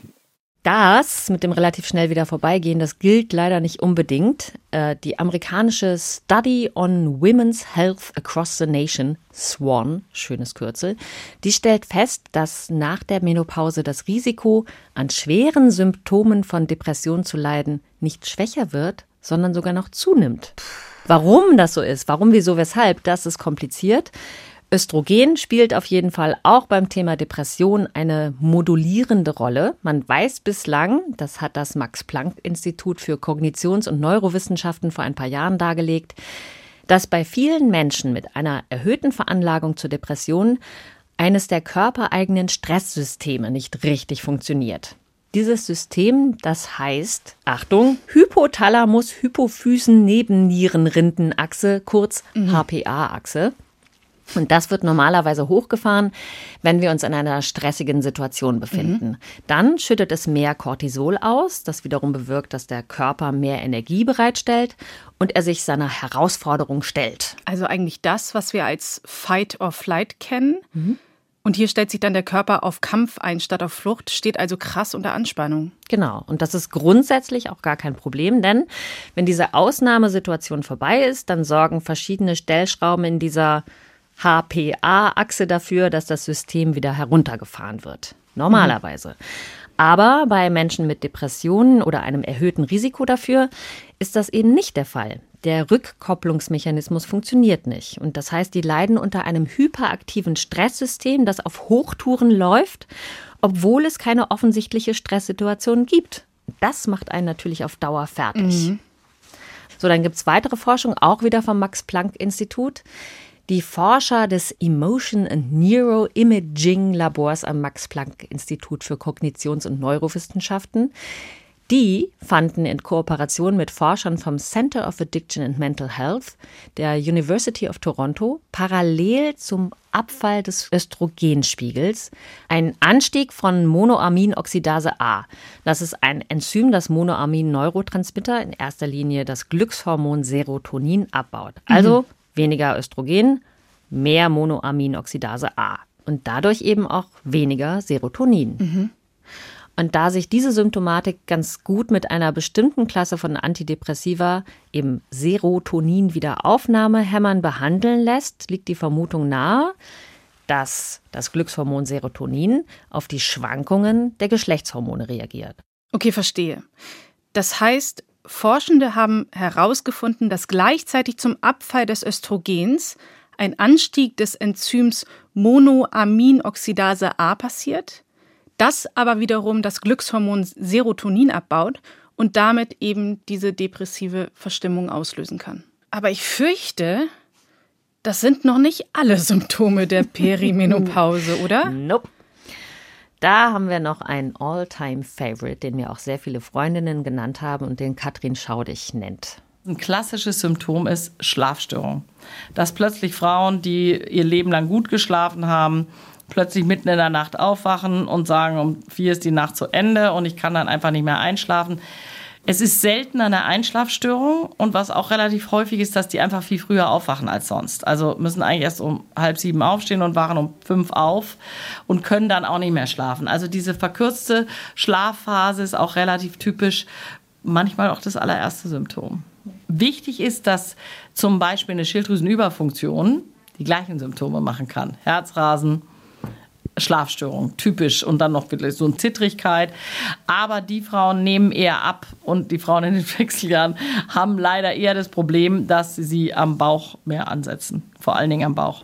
Das mit dem relativ schnell wieder vorbeigehen, das gilt leider nicht unbedingt. Äh, die amerikanische Study on Women's Health Across the Nation, SWAN, schönes Kürzel, die stellt fest, dass nach der Menopause das Risiko, an schweren Symptomen von Depression zu leiden, nicht schwächer wird, sondern sogar noch zunimmt. Warum das so ist, warum, wieso, weshalb, das ist kompliziert. Östrogen spielt auf jeden Fall auch beim Thema Depression eine modulierende Rolle. Man weiß bislang, das hat das Max-Planck-Institut für Kognitions- und Neurowissenschaften vor ein paar Jahren dargelegt, dass bei vielen Menschen mit einer erhöhten Veranlagung zur Depression eines der körpereigenen Stresssysteme nicht richtig funktioniert. Dieses System, das heißt, Achtung, Hypothalamus-Hypophysen-Nebennierenrindenachse, kurz mhm. H P A-Achse. Und das wird normalerweise hochgefahren, wenn wir uns in einer stressigen Situation befinden. Mhm. Dann schüttet es mehr Cortisol aus, das wiederum bewirkt, dass der Körper mehr Energie bereitstellt und er sich seiner Herausforderung stellt. Also eigentlich das, was wir als Fight or Flight kennen. Mhm. Und hier stellt sich dann der Körper auf Kampf ein statt auf Flucht, steht also krass unter Anspannung. Genau, und das ist grundsätzlich auch gar kein Problem, denn wenn diese Ausnahmesituation vorbei ist, dann sorgen verschiedene Stellschrauben in dieser H P A-Achse dafür, dass das System wieder heruntergefahren wird. Normalerweise. Mhm. Aber bei Menschen mit Depressionen oder einem erhöhten Risiko dafür ist das eben nicht der Fall. Der Rückkopplungsmechanismus funktioniert nicht. Und das heißt, die leiden unter einem hyperaktiven Stresssystem, das auf Hochtouren läuft, obwohl es keine offensichtliche Stresssituation gibt. Das macht einen natürlich auf Dauer fertig. Mhm. So, dann gibt es weitere Forschung, auch wieder vom Max-Planck-Institut. Die Forscher des Emotion and Neuroimaging Labors am Max-Planck-Institut für Kognitions- und Neurowissenschaften, die fanden in Kooperation mit Forschern vom Center of Addiction and Mental Health der University of Toronto parallel zum Abfall des Östrogenspiegels einen Anstieg von Monoaminoxidase A. Das ist ein Enzym, das Monoamin-Neurotransmitter, in erster Linie das Glückshormon Serotonin, abbaut. Also mhm. weniger Östrogen, mehr Monoaminoxidase A und dadurch eben auch weniger Serotonin. Mhm. Und da sich diese Symptomatik ganz gut mit einer bestimmten Klasse von Antidepressiva, eben Serotonin-Wiederaufnahmehämmern, behandeln lässt, liegt die Vermutung nahe, dass das Glückshormon Serotonin auf die Schwankungen der Geschlechtshormone reagiert. Okay, verstehe. Das heißt, Forschende haben herausgefunden, dass gleichzeitig zum Abfall des Östrogens ein Anstieg des Enzyms Monoaminoxidase A passiert, das aber wiederum das Glückshormon Serotonin abbaut und damit eben diese depressive Verstimmung auslösen kann. Aber ich fürchte, das sind noch nicht alle Symptome der Perimenopause, oder? Nope. Da haben wir noch einen All-Time-Favorite, den mir auch sehr viele Freundinnen genannt haben und den Katrin Schaudig nennt. Ein klassisches Symptom ist Schlafstörung. Dass plötzlich Frauen, die ihr Leben lang gut geschlafen haben, plötzlich mitten in der Nacht aufwachen und sagen, um vier ist die Nacht zu Ende und ich kann dann einfach nicht mehr einschlafen. Es ist selten eine Einschlafstörung und was auch relativ häufig ist, dass die einfach viel früher aufwachen als sonst. Also müssen eigentlich erst um halb sieben aufstehen und wachen um fünf auf und können dann auch nicht mehr schlafen. Also diese verkürzte Schlafphase ist auch relativ typisch, manchmal auch das allererste Symptom. Wichtig ist, dass zum Beispiel eine Schilddrüsenüberfunktion die gleichen Symptome machen kann. Herzrasen, Schlafstörung, typisch und dann noch so eine Zittrigkeit. Aber die Frauen nehmen eher ab und die Frauen in den Wechseljahren haben leider eher das Problem, dass sie am Bauch mehr ansetzen, vor allen Dingen am Bauch.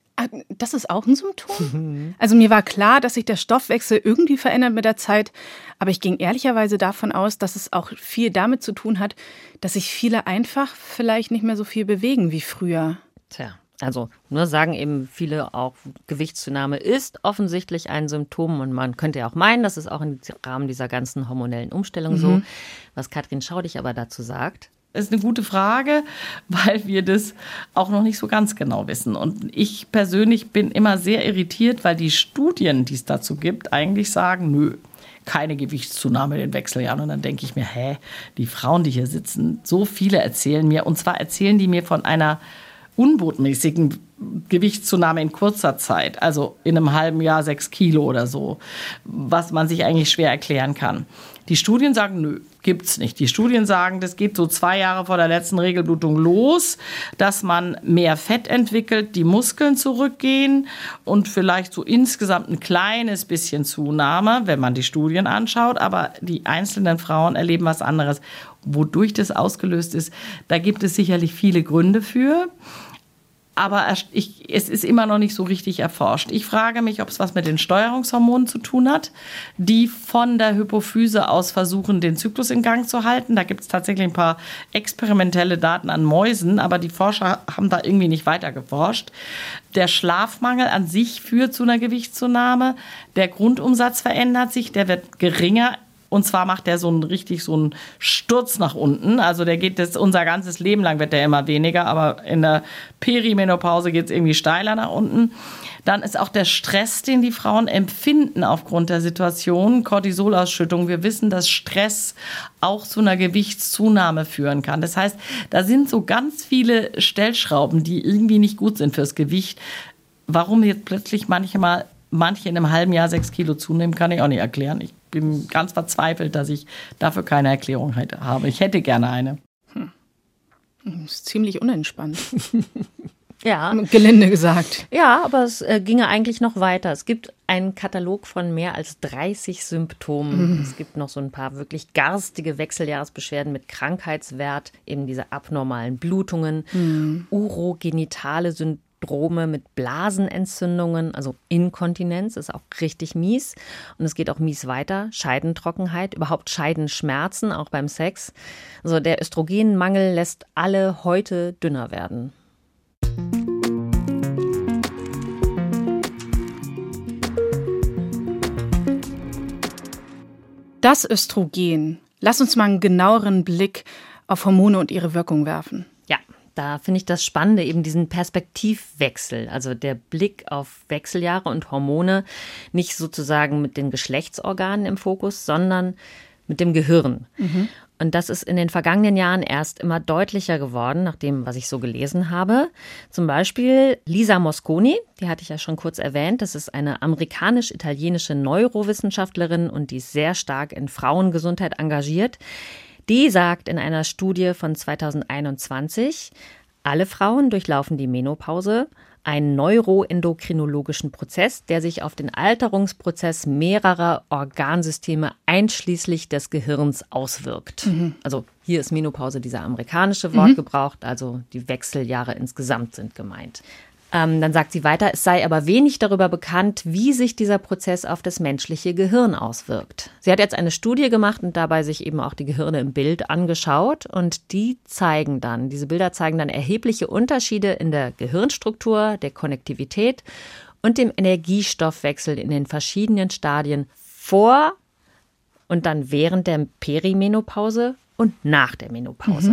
Das ist auch ein Symptom? Also mir war klar, dass sich der Stoffwechsel irgendwie verändert mit der Zeit, aber ich ging ehrlicherweise davon aus, dass es auch viel damit zu tun hat, dass sich viele einfach vielleicht nicht mehr so viel bewegen wie früher. Tja. Also nur sagen eben viele auch, Gewichtszunahme ist offensichtlich ein Symptom und man könnte ja auch meinen, das ist auch im Rahmen dieser ganzen hormonellen Umstellung mhm. so, was Katrin Schaudig aber dazu sagt. Das ist eine gute Frage, weil wir das auch noch nicht so ganz genau wissen. Und ich persönlich bin immer sehr irritiert, weil die Studien, die es dazu gibt, eigentlich sagen, nö, keine Gewichtszunahme in den Wechseljahren. Und dann denke ich mir, hä, die Frauen, die hier sitzen, so viele erzählen mir, und zwar erzählen die mir von einer unbotmäßigen Gewichtszunahme in kurzer Zeit, also in einem halben Jahr sechs Kilo oder so, was man sich eigentlich schwer erklären kann. Die Studien sagen, nö, gibt's nicht. Die Studien sagen, das geht so zwei Jahre vor der letzten Regelblutung los, dass man mehr Fett entwickelt, die Muskeln zurückgehen und vielleicht so insgesamt ein kleines bisschen Zunahme, wenn man die Studien anschaut, aber die einzelnen Frauen erleben was anderes. Wodurch das ausgelöst ist, da gibt es sicherlich viele Gründe für. Aber ich, es ist immer noch nicht so richtig erforscht. Ich frage mich, ob es was mit den Steuerungshormonen zu tun hat, die von der Hypophyse aus versuchen, den Zyklus in Gang zu halten. Da gibt es tatsächlich ein paar experimentelle Daten an Mäusen, aber die Forscher haben da irgendwie nicht weiter geforscht. Der Schlafmangel an sich führt zu einer Gewichtszunahme. Der Grundumsatz verändert sich, der wird geringer. Und zwar macht der so einen richtig so einen Sturz nach unten. Also der geht das, unser ganzes Leben lang wird der immer weniger, aber in der Perimenopause geht es irgendwie steiler nach unten. Dann ist auch der Stress, den die Frauen empfinden aufgrund der Situation, Cortisolausschüttung. Wir wissen, dass Stress auch zu einer Gewichtszunahme führen kann. Das heißt, da sind so ganz viele Stellschrauben, die irgendwie nicht gut sind fürs Gewicht. Warum jetzt plötzlich manchmal manche in einem halben Jahr sechs Kilo zunehmen, kann ich auch nicht erklären. Ich bin ganz verzweifelt, dass ich dafür keine Erklärung habe. Ich hätte gerne eine. Hm. Das ist ziemlich unentspannt. Ja. Gelinde gesagt. Ja, aber es äh, ginge eigentlich noch weiter. Es gibt einen Katalog von mehr als dreißig Symptomen. Mhm. Es gibt noch so ein paar wirklich garstige Wechseljahresbeschwerden mit Krankheitswert, eben diese abnormalen Blutungen, mhm. urogenitale Syndrome mit Blasenentzündungen, also Inkontinenz ist auch richtig mies. Und es geht auch mies weiter, Scheidentrockenheit, überhaupt Scheidenschmerzen, auch beim Sex. Also der Östrogenmangel lässt alle Häute dünner werden. Das Östrogen. Lass uns mal einen genaueren Blick auf Hormone und ihre Wirkung werfen. Ja, da finde ich das Spannende, eben diesen Perspektivwechsel, also der Blick auf Wechseljahre und Hormone, nicht sozusagen mit den Geschlechtsorganen im Fokus, sondern mit dem Gehirn. Mhm. Und das ist in den vergangenen Jahren erst immer deutlicher geworden, nach dem, was ich so gelesen habe. Zum Beispiel Lisa Mosconi, die hatte ich ja schon kurz erwähnt. Das ist eine amerikanisch-italienische Neurowissenschaftlerin und die ist sehr stark in Frauengesundheit engagiert. Die sagt in einer Studie von zweitausendeinundzwanzig, alle Frauen durchlaufen die Menopause, einen neuroendokrinologischen Prozess, der sich auf den Alterungsprozess mehrerer Organsysteme einschließlich des Gehirns auswirkt. Mhm. Also hier ist Menopause dieser amerikanische Wort mhm. gebraucht, also die Wechseljahre insgesamt sind gemeint. Ähm, dann sagt sie weiter, es sei aber wenig darüber bekannt, wie sich dieser Prozess auf das menschliche Gehirn auswirkt. Sie hat jetzt eine Studie gemacht und dabei sich eben auch die Gehirne im Bild angeschaut und die zeigen dann, diese Bilder zeigen dann erhebliche Unterschiede in der Gehirnstruktur, der Konnektivität und dem Energiestoffwechsel in den verschiedenen Stadien vor und dann während der Perimenopause und nach der Menopause. Mhm.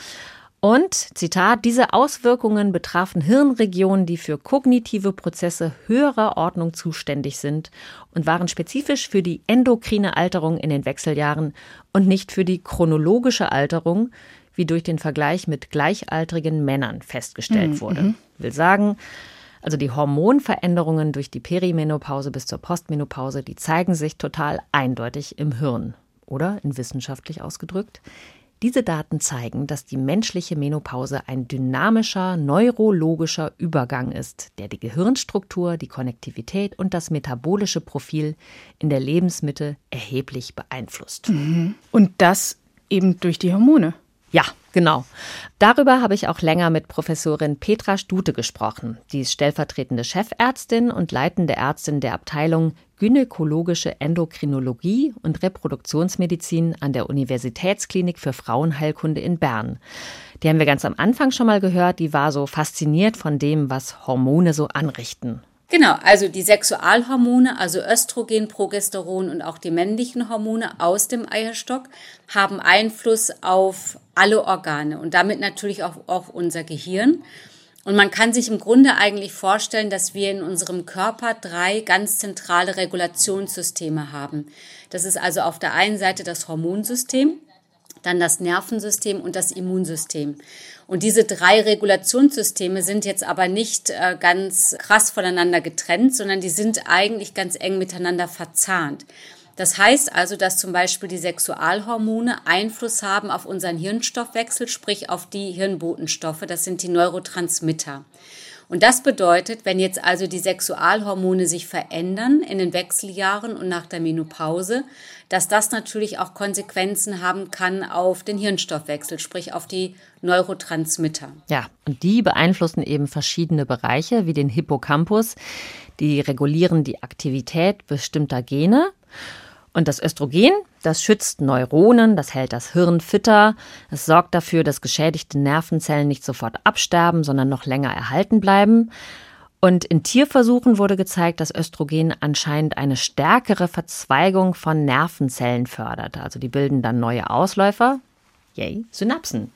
Und, Zitat, diese Auswirkungen betrafen Hirnregionen, die für kognitive Prozesse höherer Ordnung zuständig sind und waren spezifisch für die endokrine Alterung in den Wechseljahren und nicht für die chronologische Alterung, wie durch den Vergleich mit gleichaltrigen Männern festgestellt mhm. wurde. Will sagen, also die Hormonveränderungen durch die Perimenopause bis zur Postmenopause, die zeigen sich total eindeutig im Hirn. Oder, in wissenschaftlich ausgedrückt, diese Daten zeigen, dass die menschliche Menopause ein dynamischer, neurologischer Übergang ist, der die Gehirnstruktur, die Konnektivität und das metabolische Profil in der Lebensmitte erheblich beeinflusst. Mhm. Und das eben durch die Hormone. Ja, genau. Darüber habe ich auch länger mit Professorin Petra Stute gesprochen. Die ist stellvertretende Chefärztin und leitende Ärztin der Abteilung Gynäkologische Endokrinologie und Reproduktionsmedizin an der Universitätsklinik für Frauenheilkunde in Bern. Die haben wir ganz am Anfang schon mal gehört. Die war so fasziniert von dem, was Hormone so anrichten. Genau, also die Sexualhormone, also Östrogen, Progesteron und auch die männlichen Hormone aus dem Eierstock haben Einfluss auf alle Organe und damit natürlich auch auf unser Gehirn. Und man kann sich im Grunde eigentlich vorstellen, dass wir in unserem Körper drei ganz zentrale Regulationssysteme haben. Das ist also auf der einen Seite das Hormonsystem, dann das Nervensystem und das Immunsystem. Und diese drei Regulationssysteme sind jetzt aber nicht äh, ganz krass voneinander getrennt, sondern die sind eigentlich ganz eng miteinander verzahnt. Das heißt also, dass zum Beispiel die Sexualhormone Einfluss haben auf unseren Hirnstoffwechsel, sprich auf die Hirnbotenstoffe, das sind die Neurotransmitter. Und das bedeutet, wenn jetzt also die Sexualhormone sich verändern in den Wechseljahren und nach der Menopause, dass das natürlich auch Konsequenzen haben kann auf den Hirnstoffwechsel, sprich auf die Neurotransmitter. Ja, und die beeinflussen eben verschiedene Bereiche wie den Hippocampus. Die regulieren die Aktivität bestimmter Gene. Und das Östrogen, das schützt Neuronen, das hält das Hirn fitter. Es sorgt dafür, dass geschädigte Nervenzellen nicht sofort absterben, sondern noch länger erhalten bleiben. Und in Tierversuchen wurde gezeigt, dass Östrogen anscheinend eine stärkere Verzweigung von Nervenzellen fördert. Also die bilden dann neue Ausläufer. Yay, Synapsen.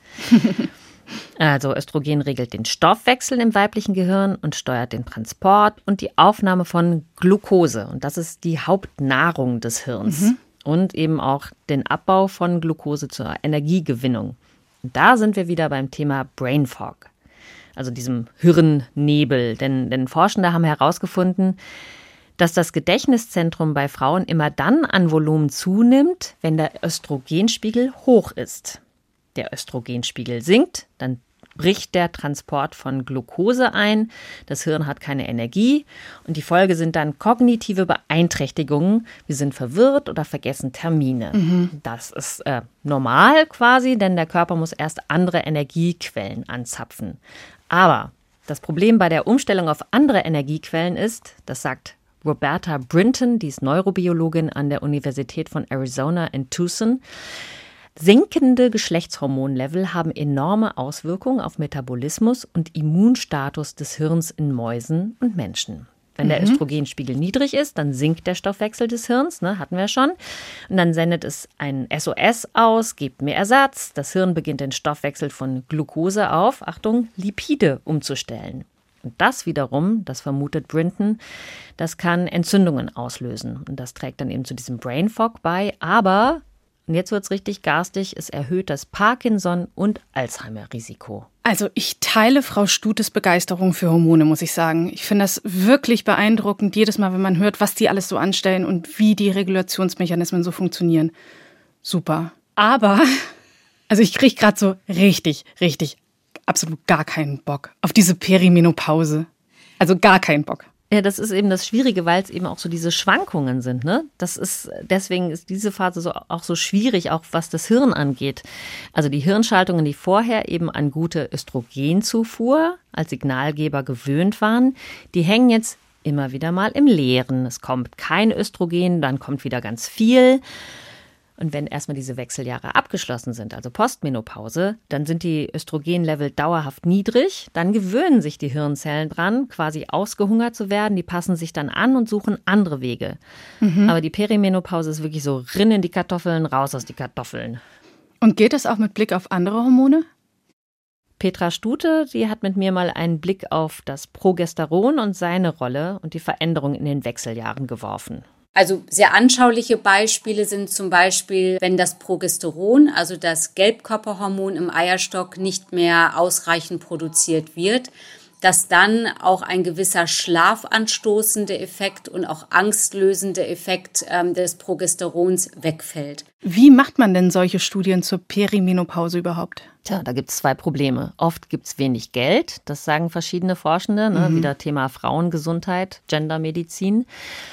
Also Östrogen regelt den Stoffwechsel im weiblichen Gehirn und steuert den Transport und die Aufnahme von Glucose. Und das ist die Hauptnahrung des Hirns. Mhm. Und eben auch den Abbau von Glucose zur Energiegewinnung. Und da sind wir wieder beim Thema Brain Fog, also diesem Hirnnebel. Denn, denn Forschende haben herausgefunden, dass das Gedächtniszentrum bei Frauen immer dann an Volumen zunimmt, wenn der Östrogenspiegel hoch ist. Der Östrogenspiegel sinkt, dann bricht der Transport von Glucose ein. Das Hirn hat keine Energie und die Folge sind dann kognitive Beeinträchtigungen. Wir sind verwirrt oder vergessen Termine. Mhm. Das ist äh, normal quasi, denn der Körper muss erst andere Energiequellen anzapfen. Aber das Problem bei der Umstellung auf andere Energiequellen ist, das sagt Roberta Brinton, die ist Neurobiologin an der Universität von Arizona in Tucson, sinkende Geschlechtshormonlevel haben enorme Auswirkungen auf Metabolismus und Immunstatus des Hirns in Mäusen und Menschen. Wenn der Östrogenspiegel niedrig ist, dann sinkt der Stoffwechsel des Hirns, ne, hatten wir schon. Und dann sendet es ein S O S aus, gibt mir Ersatz. Das Hirn beginnt den Stoffwechsel von Glucose auf, Achtung, Lipide umzustellen. Und das wiederum, das vermutet Brinton, das kann Entzündungen auslösen. Und das trägt dann eben zu diesem Brain Fog bei. Aber, und jetzt wird es richtig garstig, es erhöht das Parkinson- und Alzheimer-Risiko. Also ich teile Frau Stutes Begeisterung für Hormone, muss ich sagen. Ich finde das wirklich beeindruckend, jedes Mal, wenn man hört, was die alles so anstellen und wie die Regulationsmechanismen so funktionieren. Super. Aber, also ich kriege gerade so richtig, richtig, absolut gar keinen Bock auf diese Perimenopause. Also gar keinen Bock. Ja, das ist eben das Schwierige, weil es eben auch so diese Schwankungen sind, ne? Das ist, deswegen ist diese Phase so, auch so schwierig, auch was das Hirn angeht. Also die Hirnschaltungen, die vorher eben an gute Östrogenzufuhr als Signalgeber gewöhnt waren, die hängen jetzt immer wieder mal im Leeren. Es kommt kein Östrogen, dann kommt wieder ganz viel. Und wenn erstmal diese Wechseljahre abgeschlossen sind, also Postmenopause, dann sind die Östrogenlevel dauerhaft niedrig. Dann gewöhnen sich die Hirnzellen dran, quasi ausgehungert zu werden. Die passen sich dann an und suchen andere Wege. Mhm. Aber die Perimenopause ist wirklich so, rinn in die Kartoffeln, raus aus die Kartoffeln. Und geht das auch mit Blick auf andere Hormone? Petra Stute, die hat mit mir mal einen Blick auf das Progesteron und seine Rolle und die Veränderung in den Wechseljahren geworfen. Also sehr anschauliche Beispiele sind zum Beispiel, wenn das Progesteron, also das Gelbkörperhormon im Eierstock, nicht mehr ausreichend produziert wird, dass dann auch ein gewisser schlafanstoßende Effekt und auch angstlösende Effekt ähm, des Progesterons wegfällt. Wie macht man denn solche Studien zur Perimenopause überhaupt? Tja, da gibt es zwei Probleme. Oft gibt es wenig Geld, das sagen verschiedene Forschende, ne? Mhm. Wieder Thema Frauengesundheit, Gendermedizin.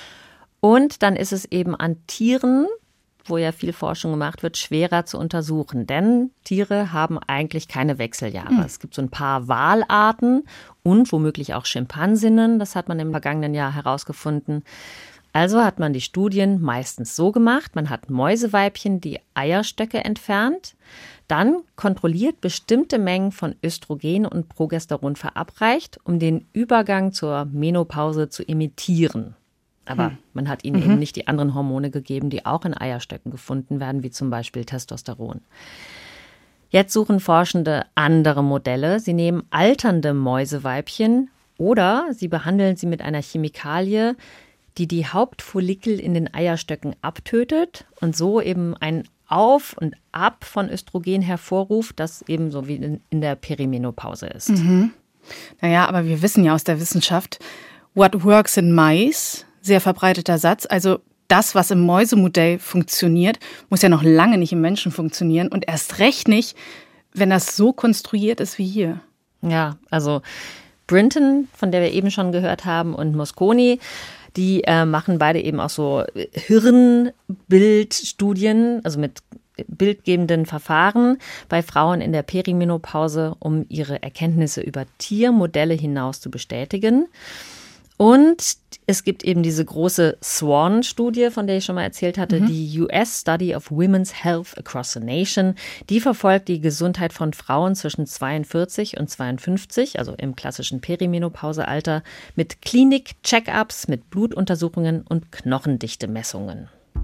Und dann ist es eben an Tieren, wo ja viel Forschung gemacht wird, schwerer zu untersuchen. Denn Tiere haben eigentlich keine Wechseljahre. Mhm. Es gibt so ein paar Walarten und womöglich auch Schimpansinnen. Das hat man im vergangenen Jahr herausgefunden. Also hat man die Studien meistens so gemacht. Man hat Mäuseweibchen die Eierstöcke entfernt, dann kontrolliert bestimmte Mengen von Östrogen und Progesteron verabreicht, um den Übergang zur Menopause zu imitieren. Aber man hat ihnen mhm. eben nicht die anderen Hormone gegeben, die auch in Eierstöcken gefunden werden, wie zum Beispiel Testosteron. Jetzt suchen Forschende andere Modelle. Sie nehmen alternde Mäuseweibchen oder sie behandeln sie mit einer Chemikalie, die die Hauptfollikel in den Eierstöcken abtötet und so eben ein Auf und Ab von Östrogen hervorruft, das eben so wie in, in der Perimenopause ist. Mhm. Naja, aber wir wissen ja aus der Wissenschaft, what works in mice, sehr verbreiteter Satz. Also das, was im Mäusemodell funktioniert, muss ja noch lange nicht im Menschen funktionieren und erst recht nicht, wenn das so konstruiert ist wie hier. Ja, also Brinton, von der wir eben schon gehört haben, und Mosconi, die äh, machen beide eben auch so Hirnbildstudien, also mit bildgebenden Verfahren bei Frauen in der Perimenopause, um ihre Erkenntnisse über Tiermodelle hinaus zu bestätigen. Und es gibt eben diese große SWAN-Studie, von der ich schon mal erzählt hatte, mhm. die U S Study of Women's Health Across the Nation. Die verfolgt die Gesundheit von Frauen zwischen zweiundvierzig und zweiundfünfzig, also im klassischen Perimenopausealter, mit Klinik-Check-ups, mit Blutuntersuchungen und Knochendichte-Messungen.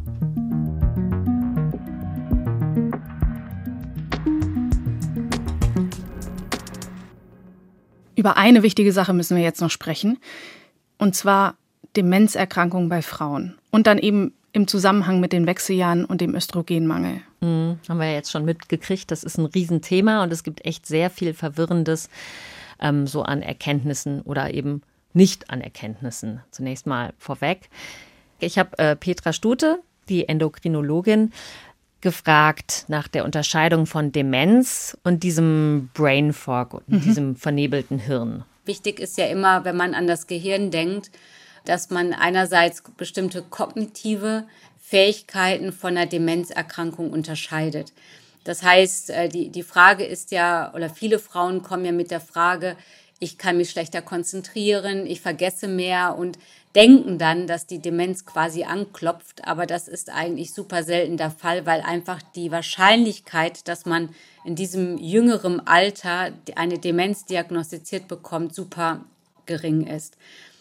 Über eine wichtige Sache müssen wir jetzt noch sprechen. Und zwar Demenzerkrankungen bei Frauen. Und dann eben im Zusammenhang mit den Wechseljahren und dem Östrogenmangel. Mhm, haben wir ja jetzt schon mitgekriegt. Das ist ein Riesenthema und es gibt echt sehr viel Verwirrendes ähm, so an Erkenntnissen oder eben nicht an Erkenntnissen. Zunächst mal vorweg. Ich habe äh, Petra Stute, die Endokrinologin, gefragt nach der Unterscheidung von Demenz und diesem Brain Fog und mhm. diesem vernebelten Hirn. Wichtig ist ja immer, wenn man an das Gehirn denkt, dass man einerseits bestimmte kognitive Fähigkeiten von einer Demenzerkrankung unterscheidet. Das heißt, die, die Frage ist ja, oder viele Frauen kommen ja mit der Frage, ich kann mich schlechter konzentrieren, ich vergesse mehr und denken dann, dass die Demenz quasi anklopft. Aber das ist eigentlich super selten der Fall, weil einfach die Wahrscheinlichkeit, dass man in diesem jüngeren Alter eine Demenz diagnostiziert bekommt, super gering ist.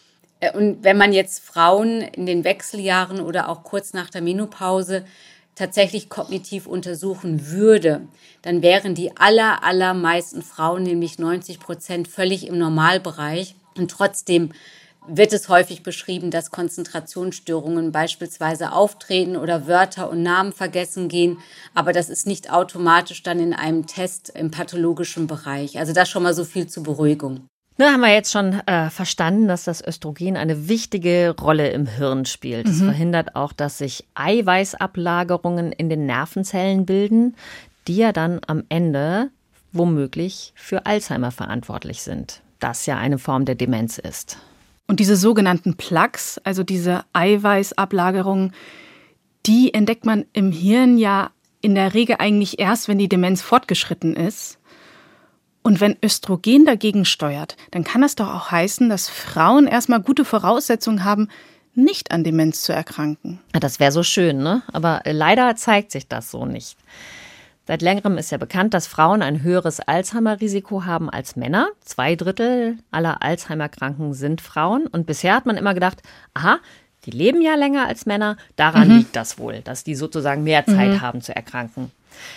Und wenn man jetzt Frauen in den Wechseljahren oder auch kurz nach der Menopause tatsächlich kognitiv untersuchen würde, dann wären die aller, allermeisten Frauen, nämlich neunzig Prozent, völlig im Normalbereich. Und trotzdem wird es häufig beschrieben, dass Konzentrationsstörungen beispielsweise auftreten oder Wörter und Namen vergessen gehen. Aber das ist nicht automatisch dann in einem Test im pathologischen Bereich. Also das schon mal so viel zur Beruhigung. Na, haben wir jetzt schon äh, verstanden, dass das Östrogen eine wichtige Rolle im Hirn spielt. Es mhm. verhindert auch, dass sich Eiweißablagerungen in den Nervenzellen bilden, die ja dann am Ende womöglich für Alzheimer verantwortlich sind, das ja eine Form der Demenz ist. Und diese sogenannten Plaques, also diese Eiweißablagerungen, die entdeckt man im Hirn ja in der Regel eigentlich erst, wenn die Demenz fortgeschritten ist. Und wenn Östrogen dagegen steuert, dann kann das doch auch heißen, dass Frauen erstmal gute Voraussetzungen haben, nicht an Demenz zu erkranken. Ja, das wäre so schön, ne? Aber leider zeigt sich das so nicht. Seit längerem ist ja bekannt, dass Frauen ein höheres Alzheimer-Risiko haben als Männer. Zwei Drittel aller Alzheimer-Kranken sind Frauen. Und bisher hat man immer gedacht, aha, die leben ja länger als Männer, daran mhm. liegt das wohl, dass die sozusagen mehr Zeit mhm. haben zu erkranken.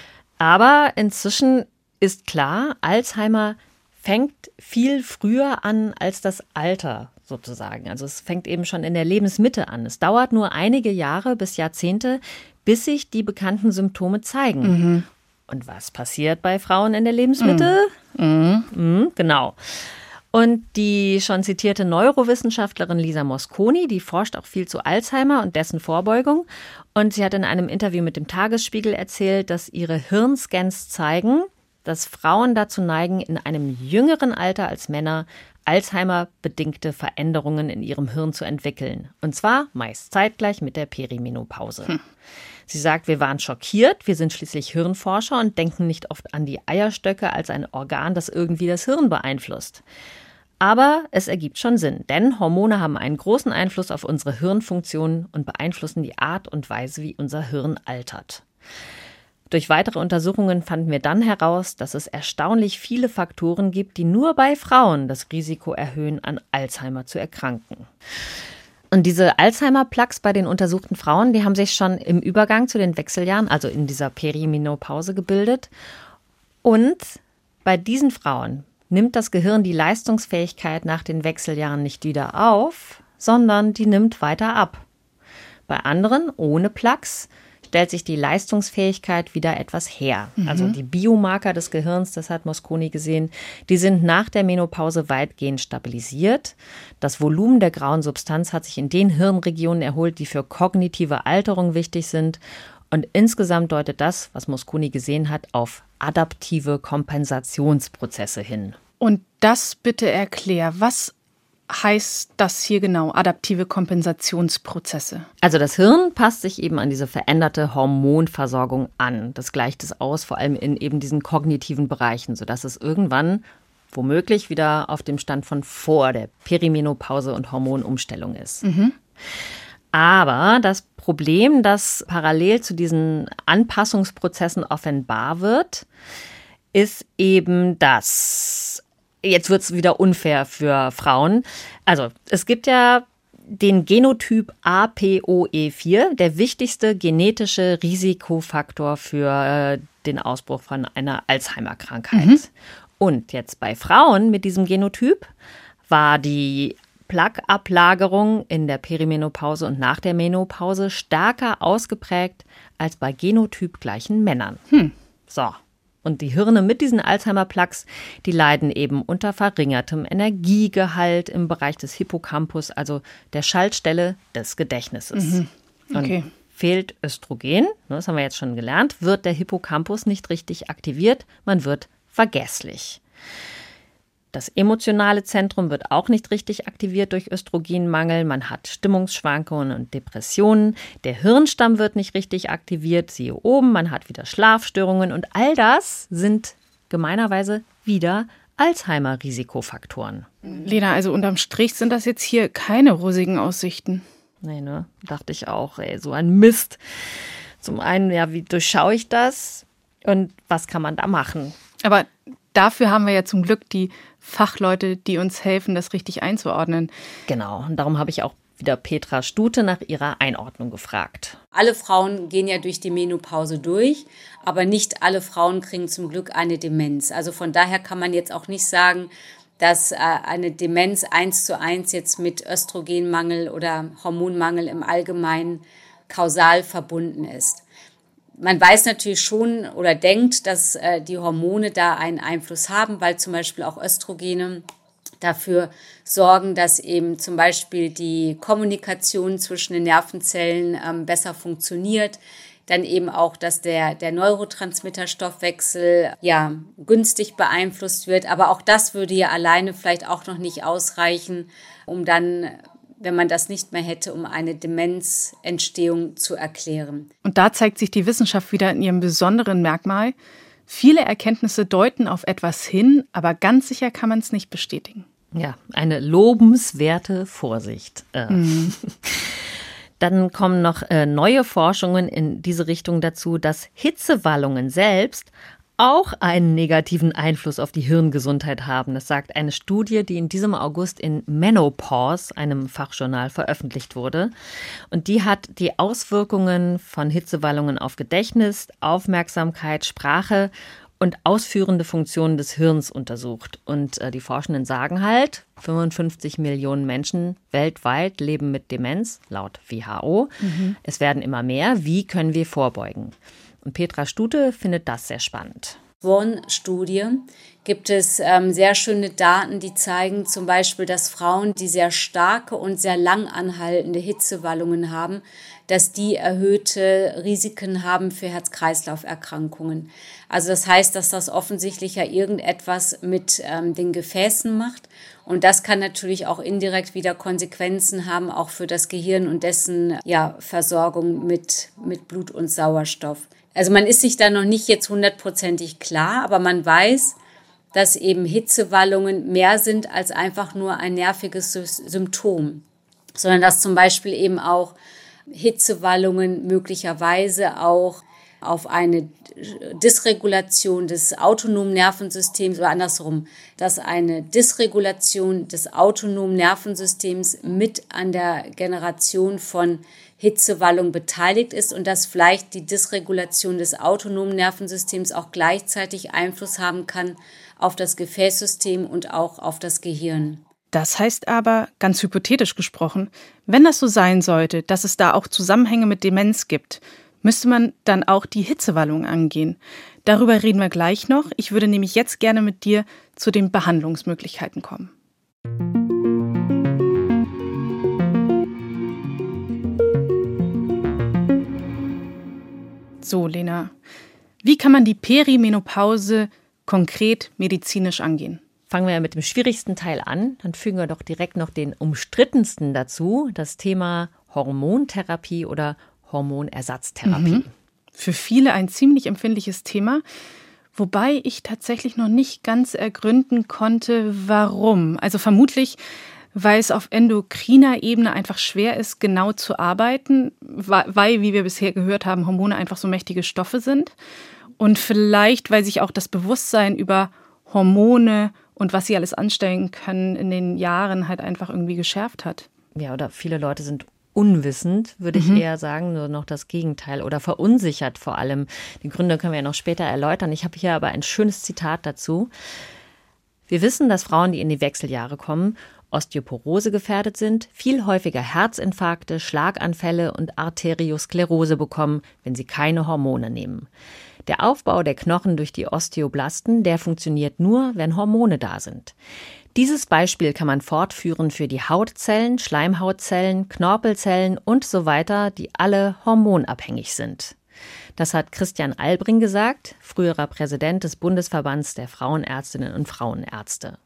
Aber inzwischen ist klar, Alzheimer fängt viel früher an als das Alter sozusagen. Also es fängt eben schon in der Lebensmitte an. Es dauert nur einige Jahre bis Jahrzehnte, bis sich die bekannten Symptome zeigen. Mhm. Und was passiert bei Frauen in der Lebensmitte? Mhm. Mhm, genau. Und die schon zitierte Neurowissenschaftlerin Lisa Mosconi, die forscht auch viel zu Alzheimer und dessen Vorbeugung. Und sie hat in einem Interview mit dem Tagesspiegel erzählt, dass ihre Hirnscans zeigen, dass Frauen dazu neigen, in einem jüngeren Alter als Männer Alzheimer-bedingte Veränderungen in ihrem Hirn zu entwickeln. Und zwar meist zeitgleich mit der Perimenopause. Hm. Sie sagt, wir waren schockiert, wir sind schließlich Hirnforscher und denken nicht oft an die Eierstöcke als ein Organ, das irgendwie das Hirn beeinflusst. Aber es ergibt schon Sinn, denn Hormone haben einen großen Einfluss auf unsere Hirnfunktionen und beeinflussen die Art und Weise, wie unser Hirn altert. Durch weitere Untersuchungen fanden wir dann heraus, dass es erstaunlich viele Faktoren gibt, die nur bei Frauen das Risiko erhöhen, an Alzheimer zu erkranken. Und diese Alzheimer-Plaques bei den untersuchten Frauen, die haben sich schon im Übergang zu den Wechseljahren, also in dieser Perimenopause, gebildet. Und bei diesen Frauen nimmt das Gehirn die Leistungsfähigkeit nach den Wechseljahren nicht wieder auf, sondern die nimmt weiter ab. Bei anderen, ohne Plaques, stellt sich die Leistungsfähigkeit wieder etwas her. Mhm. Also die Biomarker des Gehirns, das hat Mosconi gesehen, die sind nach der Menopause weitgehend stabilisiert. Das Volumen der grauen Substanz hat sich in den Hirnregionen erholt, die für kognitive Alterung wichtig sind. Und insgesamt deutet das, was Mosconi gesehen hat, auf adaptive Kompensationsprozesse hin. Und das bitte erklär, was heißt das hier genau, adaptive Kompensationsprozesse? Also das Hirn passt sich eben an diese veränderte Hormonversorgung an. Das gleicht es aus, vor allem in eben diesen kognitiven Bereichen, sodass es irgendwann womöglich wieder auf dem Stand von vor der Perimenopause und Hormonumstellung ist. Mhm. Aber das Problem, das parallel zu diesen Anpassungsprozessen offenbar wird, ist eben das. Jetzt wird es wieder unfair für Frauen. Also es gibt ja den Genotyp A P O E vier, der wichtigste genetische Risikofaktor für den Ausbruch von einer Alzheimer-Krankheit. Mhm. Und jetzt bei Frauen mit diesem Genotyp war die Plaque-Ablagerung in der Perimenopause und nach der Menopause stärker ausgeprägt als bei genotypgleichen Männern. Hm. So. Und die Hirne mit diesen Alzheimer-Plaques, die leiden eben unter verringertem Energiegehalt im Bereich des Hippocampus, also der Schaltstelle des Gedächtnisses. Mhm. Okay. Und Fehlt Östrogen, das haben wir jetzt schon gelernt, wird der Hippocampus nicht richtig aktiviert, man wird vergesslich. Das emotionale Zentrum wird auch nicht richtig aktiviert durch Östrogenmangel. Man hat Stimmungsschwankungen und Depressionen. Der Hirnstamm wird nicht richtig aktiviert. Siehe oben, man hat wieder Schlafstörungen. Und all das sind gemeinerweise wieder Alzheimer-Risikofaktoren. Lena, also unterm Strich sind das jetzt hier keine rosigen Aussichten. Nee, ne? Dachte ich auch. Ey, so ein Mist. Zum einen, ja, wie durchschaue ich das? Und was kann man da machen? Aber dafür haben wir ja zum Glück die Fachleute, die uns helfen, das richtig einzuordnen. Genau, und darum habe ich auch wieder Petra Stute nach ihrer Einordnung gefragt. Alle Frauen gehen ja durch die Menopause durch, aber nicht alle Frauen kriegen zum Glück eine Demenz. Also von daher kann man jetzt auch nicht sagen, dass eine Demenz eins zu eins jetzt mit Östrogenmangel oder Hormonmangel im Allgemeinen kausal verbunden ist. Man weiß natürlich schon oder denkt, dass äh, die Hormone da einen Einfluss haben, weil zum Beispiel auch Östrogene dafür sorgen, dass eben zum Beispiel die Kommunikation zwischen den Nervenzellen ähm, besser funktioniert. Dann eben auch, dass der, der Neurotransmitterstoffwechsel ja günstig beeinflusst wird. Aber auch das würde ja alleine vielleicht auch noch nicht ausreichen, um dann, wenn man das nicht mehr hätte, um eine Demenzentstehung zu erklären. Und da zeigt sich die Wissenschaft wieder in ihrem besonderen Merkmal. Viele Erkenntnisse deuten auf etwas hin, aber ganz sicher kann man es nicht bestätigen. Ja, eine lobenswerte Vorsicht. Äh. Mhm. Dann kommen noch äh, neue Forschungen in diese Richtung dazu, dass Hitzewallungen selbst auch einen negativen Einfluss auf die Hirngesundheit haben. Das sagt eine Studie, die in diesem August in Menopause, einem Fachjournal, veröffentlicht wurde. Und die hat die Auswirkungen von Hitzewallungen auf Gedächtnis, Aufmerksamkeit, Sprache und ausführende Funktionen des Hirns untersucht. Und äh, die Forschenden sagen halt, fünfundfünfzig Millionen Menschen weltweit leben mit Demenz, laut W H O. Mhm. Es werden immer mehr. Wie können wir vorbeugen? Und Petra Stute findet das sehr spannend. Swan-Studie gibt es ähm, sehr schöne Daten, die zeigen zum Beispiel, dass Frauen, die sehr starke und sehr lang anhaltende Hitzewallungen haben, dass die erhöhte Risiken haben für Herz-Kreislauf-Erkrankungen. Also das heißt, dass das offensichtlich ja irgendetwas mit ähm, den Gefäßen macht. Und das kann natürlich auch indirekt wieder Konsequenzen haben, auch für das Gehirn und dessen ja, Versorgung mit, mit Blut und Sauerstoff. Also man ist sich da noch nicht jetzt hundertprozentig klar, aber man weiß, dass eben Hitzewallungen mehr sind als einfach nur ein nerviges Symptom, sondern dass zum Beispiel eben auch Hitzewallungen möglicherweise auch auf eine Dysregulation des autonomen Nervensystems oder andersrum, dass eine Dysregulation des autonomen Nervensystems mit an der Generation von Hitzewallung beteiligt ist und dass vielleicht die Dysregulation des autonomen Nervensystems auch gleichzeitig Einfluss haben kann auf das Gefäßsystem und auch auf das Gehirn. Das heißt aber, ganz hypothetisch gesprochen, wenn das so sein sollte, dass es da auch Zusammenhänge mit Demenz gibt, müsste man dann auch die Hitzewallung angehen. Darüber reden wir gleich noch. Ich würde nämlich jetzt gerne mit dir zu den Behandlungsmöglichkeiten kommen. So, Lena, wie kann man die Perimenopause konkret medizinisch angehen? Fangen wir mit dem schwierigsten Teil an. Dann fügen wir doch direkt noch den umstrittensten dazu, das Thema Hormontherapie oder Hormonersatztherapie. Mhm. Für viele ein ziemlich empfindliches Thema, wobei ich tatsächlich noch nicht ganz ergründen konnte, warum. Also vermutlich, weil es auf endokriner Ebene einfach schwer ist, genau zu arbeiten, weil, wie wir bisher gehört haben, Hormone einfach so mächtige Stoffe sind. Und vielleicht, weil sich auch das Bewusstsein über Hormone und was sie alles anstellen können, in den Jahren halt einfach irgendwie geschärft hat. Ja, oder viele Leute sind unwissend, würde Mhm. ich eher sagen, nur noch das Gegenteil oder verunsichert vor allem. Die Gründe können wir ja noch später erläutern. Ich habe hier aber ein schönes Zitat dazu. Wir wissen, dass Frauen, die in die Wechseljahre kommen, Osteoporose gefährdet sind, viel häufiger Herzinfarkte, Schlaganfälle und Arteriosklerose bekommen, wenn sie keine Hormone nehmen. Der Aufbau der Knochen durch die Osteoblasten, der funktioniert nur, wenn Hormone da sind. Dieses Beispiel kann man fortführen für die Hautzellen, Schleimhautzellen, Knorpelzellen und so weiter, die alle hormonabhängig sind. Das hat Christian Albring gesagt, früherer Präsident des Bundesverbands der Frauenärztinnen und Frauenärzte.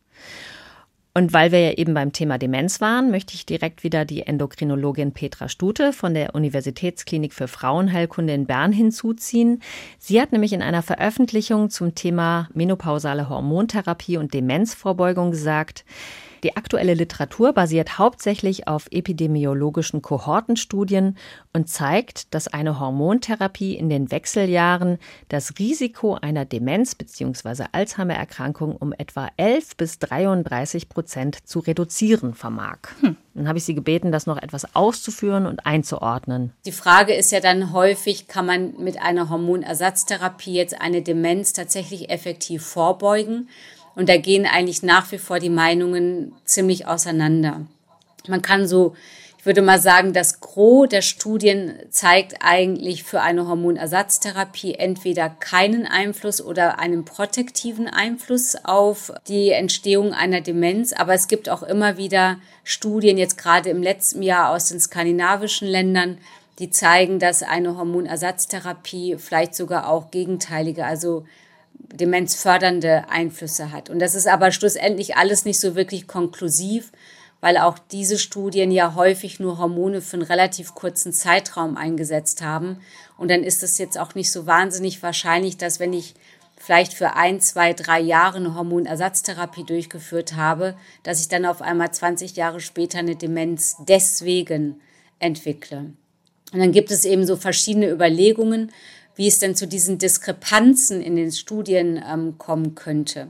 Und weil wir ja eben beim Thema Demenz waren, möchte ich direkt wieder die Endokrinologin Petra Stute von der Universitätsklinik für Frauenheilkunde in Bern hinzuziehen. Sie hat nämlich in einer Veröffentlichung zum Thema menopausale Hormontherapie und Demenzvorbeugung gesagt, die aktuelle Literatur basiert hauptsächlich auf epidemiologischen Kohortenstudien und zeigt, dass eine Hormontherapie in den Wechseljahren das Risiko einer Demenz bzw. Alzheimer-Erkrankung um etwa elf bis dreiunddreißig Prozent zu reduzieren vermag. Hm. Dann habe ich Sie gebeten, das noch etwas auszuführen und einzuordnen. Die Frage ist ja dann häufig, kann man mit einer Hormonersatztherapie jetzt eine Demenz tatsächlich effektiv vorbeugen? Und da gehen eigentlich nach wie vor die Meinungen ziemlich auseinander. Man kann so, ich würde mal sagen, das Gros der Studien zeigt eigentlich für eine Hormonersatztherapie entweder keinen Einfluss oder einen protektiven Einfluss auf die Entstehung einer Demenz. Aber es gibt auch immer wieder Studien, jetzt gerade im letzten Jahr aus den skandinavischen Ländern, die zeigen, dass eine Hormonersatztherapie vielleicht sogar auch gegenteilige, also demenzfördernde Einflüsse hat. Und das ist aber schlussendlich alles nicht so wirklich konklusiv, weil auch diese Studien ja häufig nur Hormone für einen relativ kurzen Zeitraum eingesetzt haben. Und dann ist es jetzt auch nicht so wahnsinnig wahrscheinlich, dass wenn ich vielleicht für ein, zwei, drei Jahre eine Hormonersatztherapie durchgeführt habe, dass ich dann auf einmal zwanzig Jahre später eine Demenz deswegen entwickle. Und dann gibt es eben so verschiedene Überlegungen, wie es denn zu diesen Diskrepanzen in den Studien ähm, kommen könnte.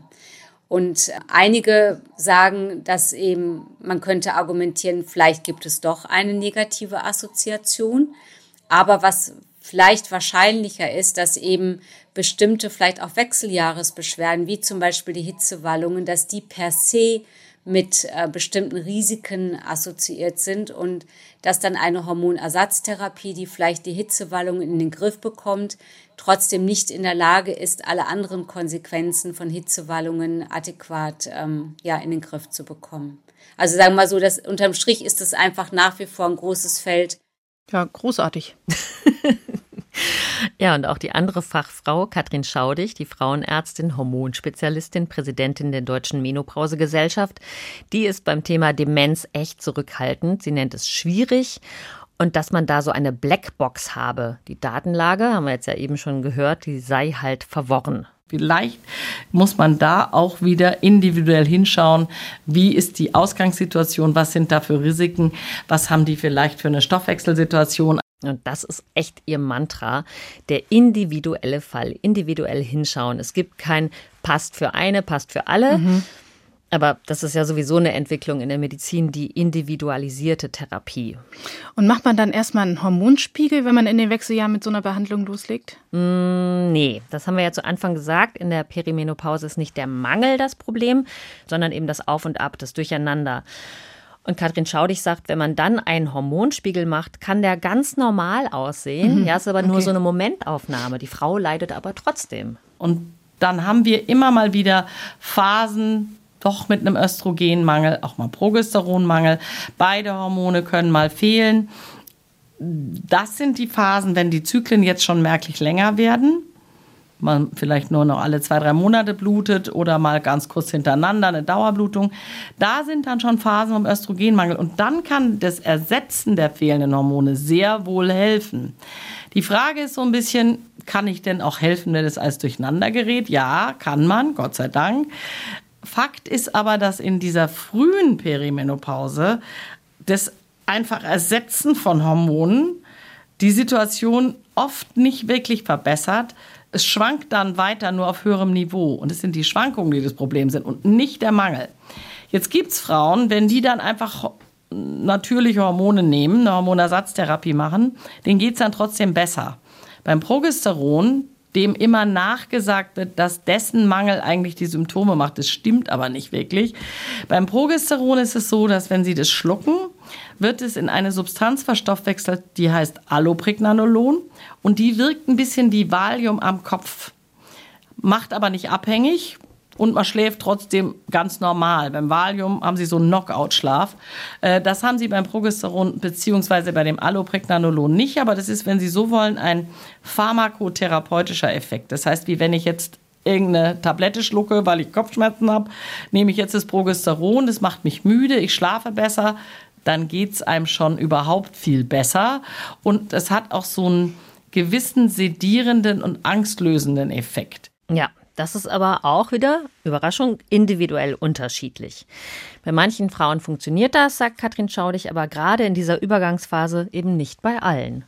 Und einige sagen, dass eben, man könnte argumentieren, vielleicht gibt es doch eine negative Assoziation. Aber was vielleicht wahrscheinlicher ist, dass eben bestimmte, vielleicht auch Wechseljahresbeschwerden, wie zum Beispiel die Hitzewallungen, dass die per se mit äh, bestimmten Risiken assoziiert sind und dass dann eine Hormonersatztherapie, die vielleicht die Hitzewallungen in den Griff bekommt, trotzdem nicht in der Lage ist, alle anderen Konsequenzen von Hitzewallungen adäquat ähm, ja, in den Griff zu bekommen. Also sagen wir mal so, dass unterm Strich ist es einfach nach wie vor ein großes Feld. Ja, großartig. Ja, und auch die andere Fachfrau, Katrin Schaudig, die Frauenärztin, Hormonspezialistin, Präsidentin der Deutschen Menopausegesellschaft, die ist beim Thema Demenz echt zurückhaltend. Sie nennt es schwierig und dass man da so eine Blackbox habe. Die Datenlage, haben wir jetzt ja eben schon gehört, die sei halt verworren. Vielleicht muss man da auch wieder individuell hinschauen, wie ist die Ausgangssituation, was sind da für Risiken, was haben die vielleicht für eine Stoffwechselsituation. Und das ist echt ihr Mantra, der individuelle Fall, individuell hinschauen. Es gibt kein passt für eine, passt für alle. Mhm. Aber das ist ja sowieso eine Entwicklung in der Medizin, die individualisierte Therapie. Und macht man dann erstmal einen Hormonspiegel, wenn man in den Wechseljahren mit so einer Behandlung loslegt? Mm, nee, das haben wir ja zu Anfang gesagt. In der Perimenopause ist nicht der Mangel das Problem, sondern eben das Auf und Ab, das Durcheinander. Und Katrin Schaudig sagt, wenn man dann einen Hormonspiegel macht, kann der ganz normal aussehen. Mhm. Ja, ist aber nur okay. So eine Momentaufnahme. Die Frau leidet aber trotzdem. Und dann haben wir immer mal wieder Phasen, doch mit einem Östrogenmangel, auch mal Progesteronmangel. Beide Hormone können mal fehlen. Das sind die Phasen, wenn die Zyklen jetzt schon merklich länger werden. Man vielleicht nur noch alle zwei, drei Monate blutet oder mal ganz kurz hintereinander eine Dauerblutung. Da sind dann schon Phasen vom Östrogenmangel und dann kann das Ersetzen der fehlenden Hormone sehr wohl helfen. Die Frage ist so ein bisschen, kann ich denn auch helfen, wenn es alles durcheinander gerät? Ja, kann man, Gott sei Dank. Fakt ist aber, dass in dieser frühen Perimenopause das einfach Ersetzen von Hormonen die Situation oft nicht wirklich verbessert. Es schwankt dann weiter nur auf höherem Niveau. Und es sind die Schwankungen, die das Problem sind und nicht der Mangel. Jetzt gibt es Frauen, wenn die dann einfach natürliche Hormone nehmen, eine Hormonersatztherapie machen, denen geht es dann trotzdem besser. Beim Progesteron dem immer nachgesagt wird, dass dessen Mangel eigentlich die Symptome macht. Das stimmt aber nicht wirklich. Beim Progesteron ist es so, dass wenn Sie das schlucken, wird es in eine Substanz verstoffwechselt, die heißt Allopregnanolon und die wirkt ein bisschen wie Valium am Kopf, macht aber nicht abhängig. Und man schläft trotzdem ganz normal. Beim Valium haben Sie so einen Knockout-Schlaf. Das haben Sie beim Progesteron bzw. bei dem Allopregnanolon nicht. Aber das ist, wenn Sie so wollen, ein pharmakotherapeutischer Effekt. Das heißt, wie wenn ich jetzt irgendeine Tablette schlucke, weil ich Kopfschmerzen habe, nehme ich jetzt das Progesteron, das macht mich müde, ich schlafe besser, dann geht es einem schon überhaupt viel besser. Und es hat auch so einen gewissen sedierenden und angstlösenden Effekt. Ja. Das ist aber auch wieder, Überraschung, individuell unterschiedlich. Bei manchen Frauen funktioniert das, sagt Katrin Schaudig, aber gerade in dieser Übergangsphase eben nicht bei allen.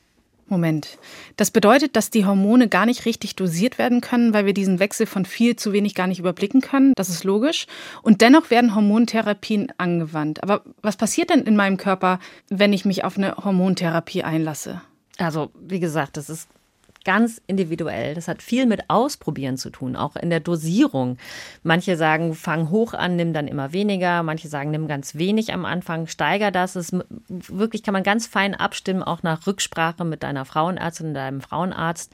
Moment. Das bedeutet, dass die Hormone gar nicht richtig dosiert werden können, weil wir diesen Wechsel von viel zu wenig gar nicht überblicken können. Das ist logisch. Und dennoch werden Hormontherapien angewandt. Aber was passiert denn in meinem Körper, wenn ich mich auf eine Hormontherapie einlasse? Also, wie gesagt, das ist ganz individuell. Das hat viel mit Ausprobieren zu tun, auch in der Dosierung. Manche sagen, fang hoch an, nimm dann immer weniger. Manche sagen, nimm ganz wenig am Anfang, steiger das. Es ist wirklich, kann man ganz fein abstimmen, auch nach Rücksprache mit deiner Frauenärztin, deinem Frauenarzt.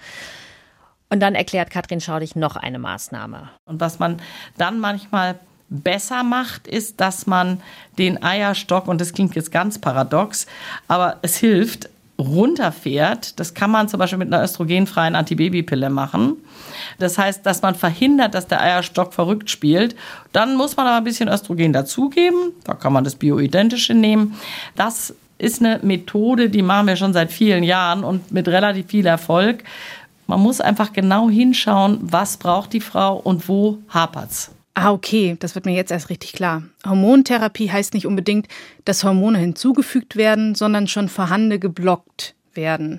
Und dann erklärt Katrin Schaudig noch eine Maßnahme. Und was man dann manchmal besser macht, ist, dass man den Eierstock, und das klingt jetzt ganz paradox, aber es hilft, runterfährt. Das kann man zum Beispiel mit einer östrogenfreien Antibabypille machen. Das heißt, dass man verhindert, dass der Eierstock verrückt spielt. Dann muss man aber ein bisschen Östrogen dazugeben. Da kann man das Bioidentische nehmen. Das ist eine Methode, die machen wir schon seit vielen Jahren und mit relativ viel Erfolg. Man muss einfach genau hinschauen, was braucht die Frau und wo hapert's. Ah, okay, das wird mir jetzt erst richtig klar. Hormontherapie heißt nicht unbedingt, dass Hormone hinzugefügt werden, sondern schon vorhandene geblockt werden.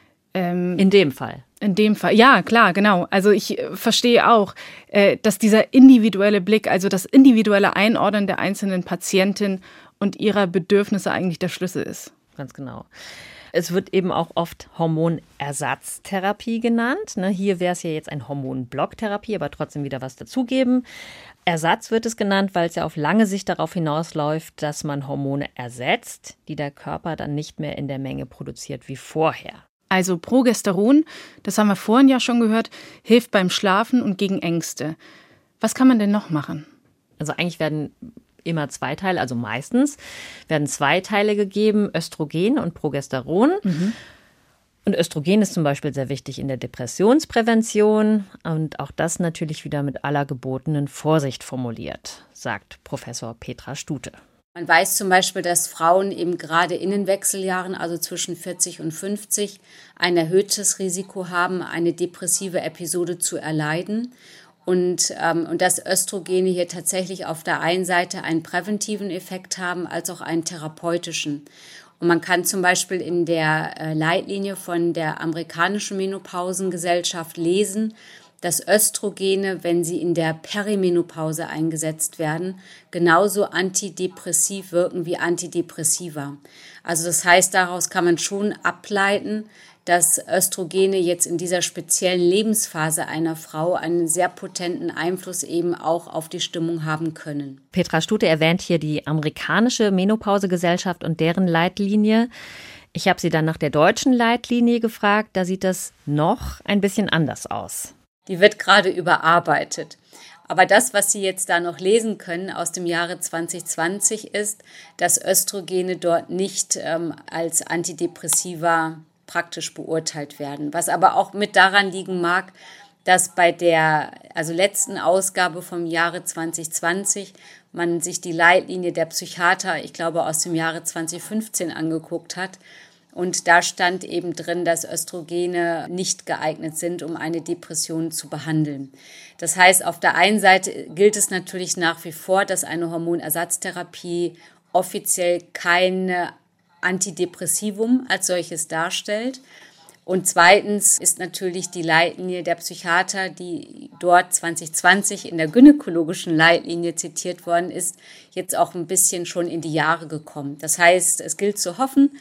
Ähm, in dem Fall. In dem Fall, ja, klar, genau. Also ich äh, verstehe auch, äh, dass dieser individuelle Blick, also das individuelle Einordnen der einzelnen Patientin und ihrer Bedürfnisse eigentlich der Schlüssel ist. Ganz genau. Es wird eben auch oft Hormonersatztherapie genannt. Hier wäre es ja jetzt ein Hormonblocktherapie, aber trotzdem wieder was dazugeben. Ersatz wird es genannt, weil es ja auf lange Sicht darauf hinausläuft, dass man Hormone ersetzt, die der Körper dann nicht mehr in der Menge produziert wie vorher. Also Progesteron, das haben wir vorhin ja schon gehört, hilft beim Schlafen und gegen Ängste. Was kann man denn noch machen? Also eigentlich werden immer zwei Teile, also meistens werden zwei Teile gegeben, Östrogen und Progesteron. Mhm. Und Östrogen ist zum Beispiel sehr wichtig in der Depressionsprävention und auch das natürlich wieder mit aller gebotenen Vorsicht formuliert, sagt Professor Petra Stute. Man weiß zum Beispiel, dass Frauen eben gerade in den Wechseljahren, also zwischen vierzig und fünfzig, ein erhöhtes Risiko haben, eine depressive Episode zu erleiden. Und, ähm, und dass Östrogene hier tatsächlich auf der einen Seite einen präventiven Effekt haben, als auch einen therapeutischen. Und man kann zum Beispiel in der äh, Leitlinie von der amerikanischen Menopausengesellschaft lesen, dass Östrogene, wenn sie in der Perimenopause eingesetzt werden, genauso antidepressiv wirken wie Antidepressiva. Also das heißt, daraus kann man schon ableiten, dass Östrogene jetzt in dieser speziellen Lebensphase einer Frau einen sehr potenten Einfluss eben auch auf die Stimmung haben können. Petra Stute erwähnt hier die amerikanische Menopausegesellschaft und deren Leitlinie. Ich habe sie dann nach der deutschen Leitlinie gefragt. Da sieht das noch ein bisschen anders aus. Die wird gerade überarbeitet. Aber das, was Sie jetzt da noch lesen können aus dem Jahre zwanzig zwanzig, ist, dass Östrogene dort nicht ähm, als Antidepressiva praktisch beurteilt werden. Was aber auch mit daran liegen mag, dass bei der also letzten Ausgabe vom Jahre zwanzig zwanzig man sich die Leitlinie der Psychiater, ich glaube aus dem Jahre zwanzig fünfzehn angeguckt hat. Und da stand eben drin, dass Östrogene nicht geeignet sind, um eine Depression zu behandeln. Das heißt, auf der einen Seite gilt es natürlich nach wie vor, dass eine Hormonersatztherapie offiziell keine Antidepressivum als solches darstellt. Und zweitens ist natürlich die Leitlinie der Psychiater, die dort zwanzig zwanzig in der gynäkologischen Leitlinie zitiert worden ist, jetzt auch ein bisschen schon in die Jahre gekommen. Das heißt, es gilt zu hoffen,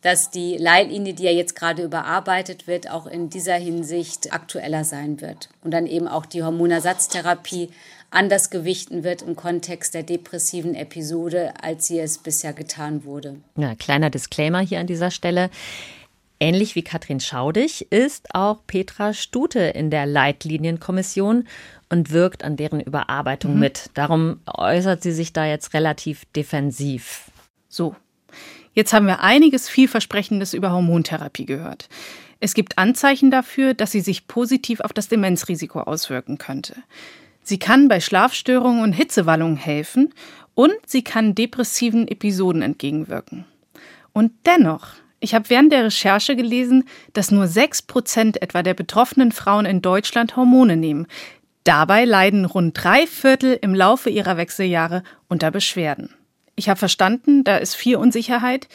dass die Leitlinie, die ja jetzt gerade überarbeitet wird, auch in dieser Hinsicht aktueller sein wird und dann eben auch die Hormonersatztherapie anders gewichten wird im Kontext der depressiven Episode, als sie es bisher getan wurde. Ja, kleiner Disclaimer hier an dieser Stelle. Ähnlich wie Katrin Schaudig ist auch Petra Stute in der Leitlinienkommission und wirkt an deren Überarbeitung mhm. mit. Darum äußert sie sich da jetzt relativ defensiv. So, jetzt haben wir einiges Vielversprechendes über Hormontherapie gehört. Es gibt Anzeichen dafür, dass sie sich positiv auf das Demenzrisiko auswirken könnte. Sie kann bei Schlafstörungen und Hitzewallungen helfen und sie kann depressiven Episoden entgegenwirken. Und dennoch, ich habe während der Recherche gelesen, dass nur sechs Prozent etwa der betroffenen Frauen in Deutschland Hormone nehmen. Dabei leiden rund drei Viertel im Laufe ihrer Wechseljahre unter Beschwerden. Ich habe verstanden, da ist viel Unsicherheit.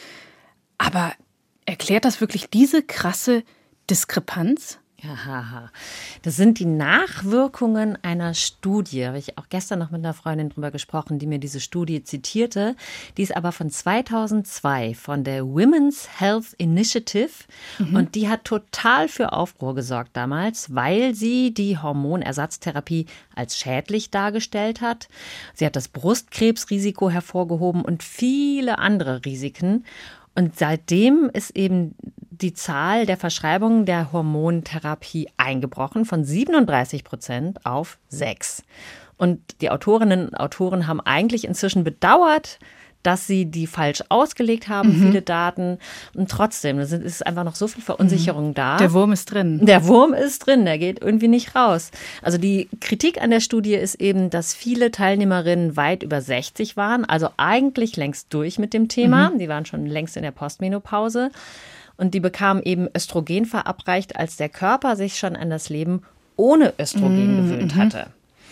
Aber erklärt das wirklich diese krasse Diskrepanz? Ja, das sind die Nachwirkungen einer Studie. Habe ich auch gestern noch mit einer Freundin drüber gesprochen, die mir diese Studie zitierte. Die ist aber von zweitausendzwei von der Women's Health Initiative. Mhm. Und die hat total für Aufruhr gesorgt damals, weil sie die Hormonersatztherapie als schädlich dargestellt hat. Sie hat das Brustkrebsrisiko hervorgehoben und viele andere Risiken. Und seitdem ist eben die Zahl der Verschreibungen der Hormontherapie eingebrochen von siebenunddreißig Prozent auf sechs. Und die Autorinnen und Autoren haben eigentlich inzwischen bedauert, dass sie die falsch ausgelegt haben, mhm. viele Daten. Und trotzdem, es ist einfach noch so viel Verunsicherung mhm. da. Der Wurm ist drin. Der Wurm ist drin, der geht irgendwie nicht raus. Also die Kritik an der Studie ist eben, dass viele Teilnehmerinnen weit über sechzig waren, also eigentlich längst durch mit dem Thema. Mhm. Die waren schon längst in der Postmenopause. Und die bekamen eben Östrogen verabreicht, als der Körper sich schon an das Leben ohne Östrogen mhm. gewöhnt hatte.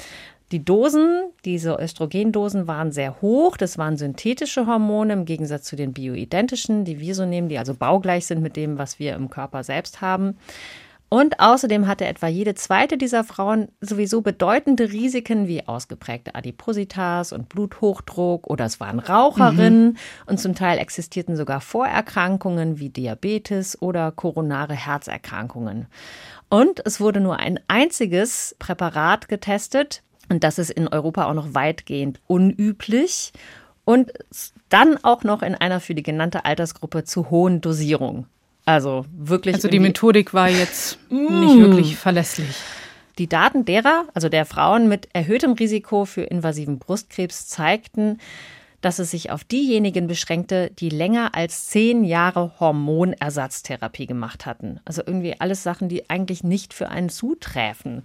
Die Dosen, diese Östrogendosen waren sehr hoch. Das waren synthetische Hormone im Gegensatz zu den bioidentischen, die wir so nehmen, die also baugleich sind mit dem, was wir im Körper selbst haben. Und außerdem hatte etwa jede zweite dieser Frauen sowieso bedeutende Risiken wie ausgeprägte Adipositas und Bluthochdruck oder es waren Raucherinnen mhm. und zum Teil existierten sogar Vorerkrankungen wie Diabetes oder koronare Herzerkrankungen. Und es wurde nur ein einziges Präparat getestet, und das ist in Europa auch noch weitgehend unüblich und dann auch noch in einer für die genannte Altersgruppe zu hohen Dosierung. Also wirklich. Also die Methodik war jetzt mm. nicht wirklich verlässlich. Die Daten derer, also der Frauen mit erhöhtem Risiko für invasiven Brustkrebs, zeigten, dass es sich auf diejenigen beschränkte, die länger als zehn Jahre Hormonersatztherapie gemacht hatten. Also irgendwie alles Sachen, die eigentlich nicht für einen zuträfen.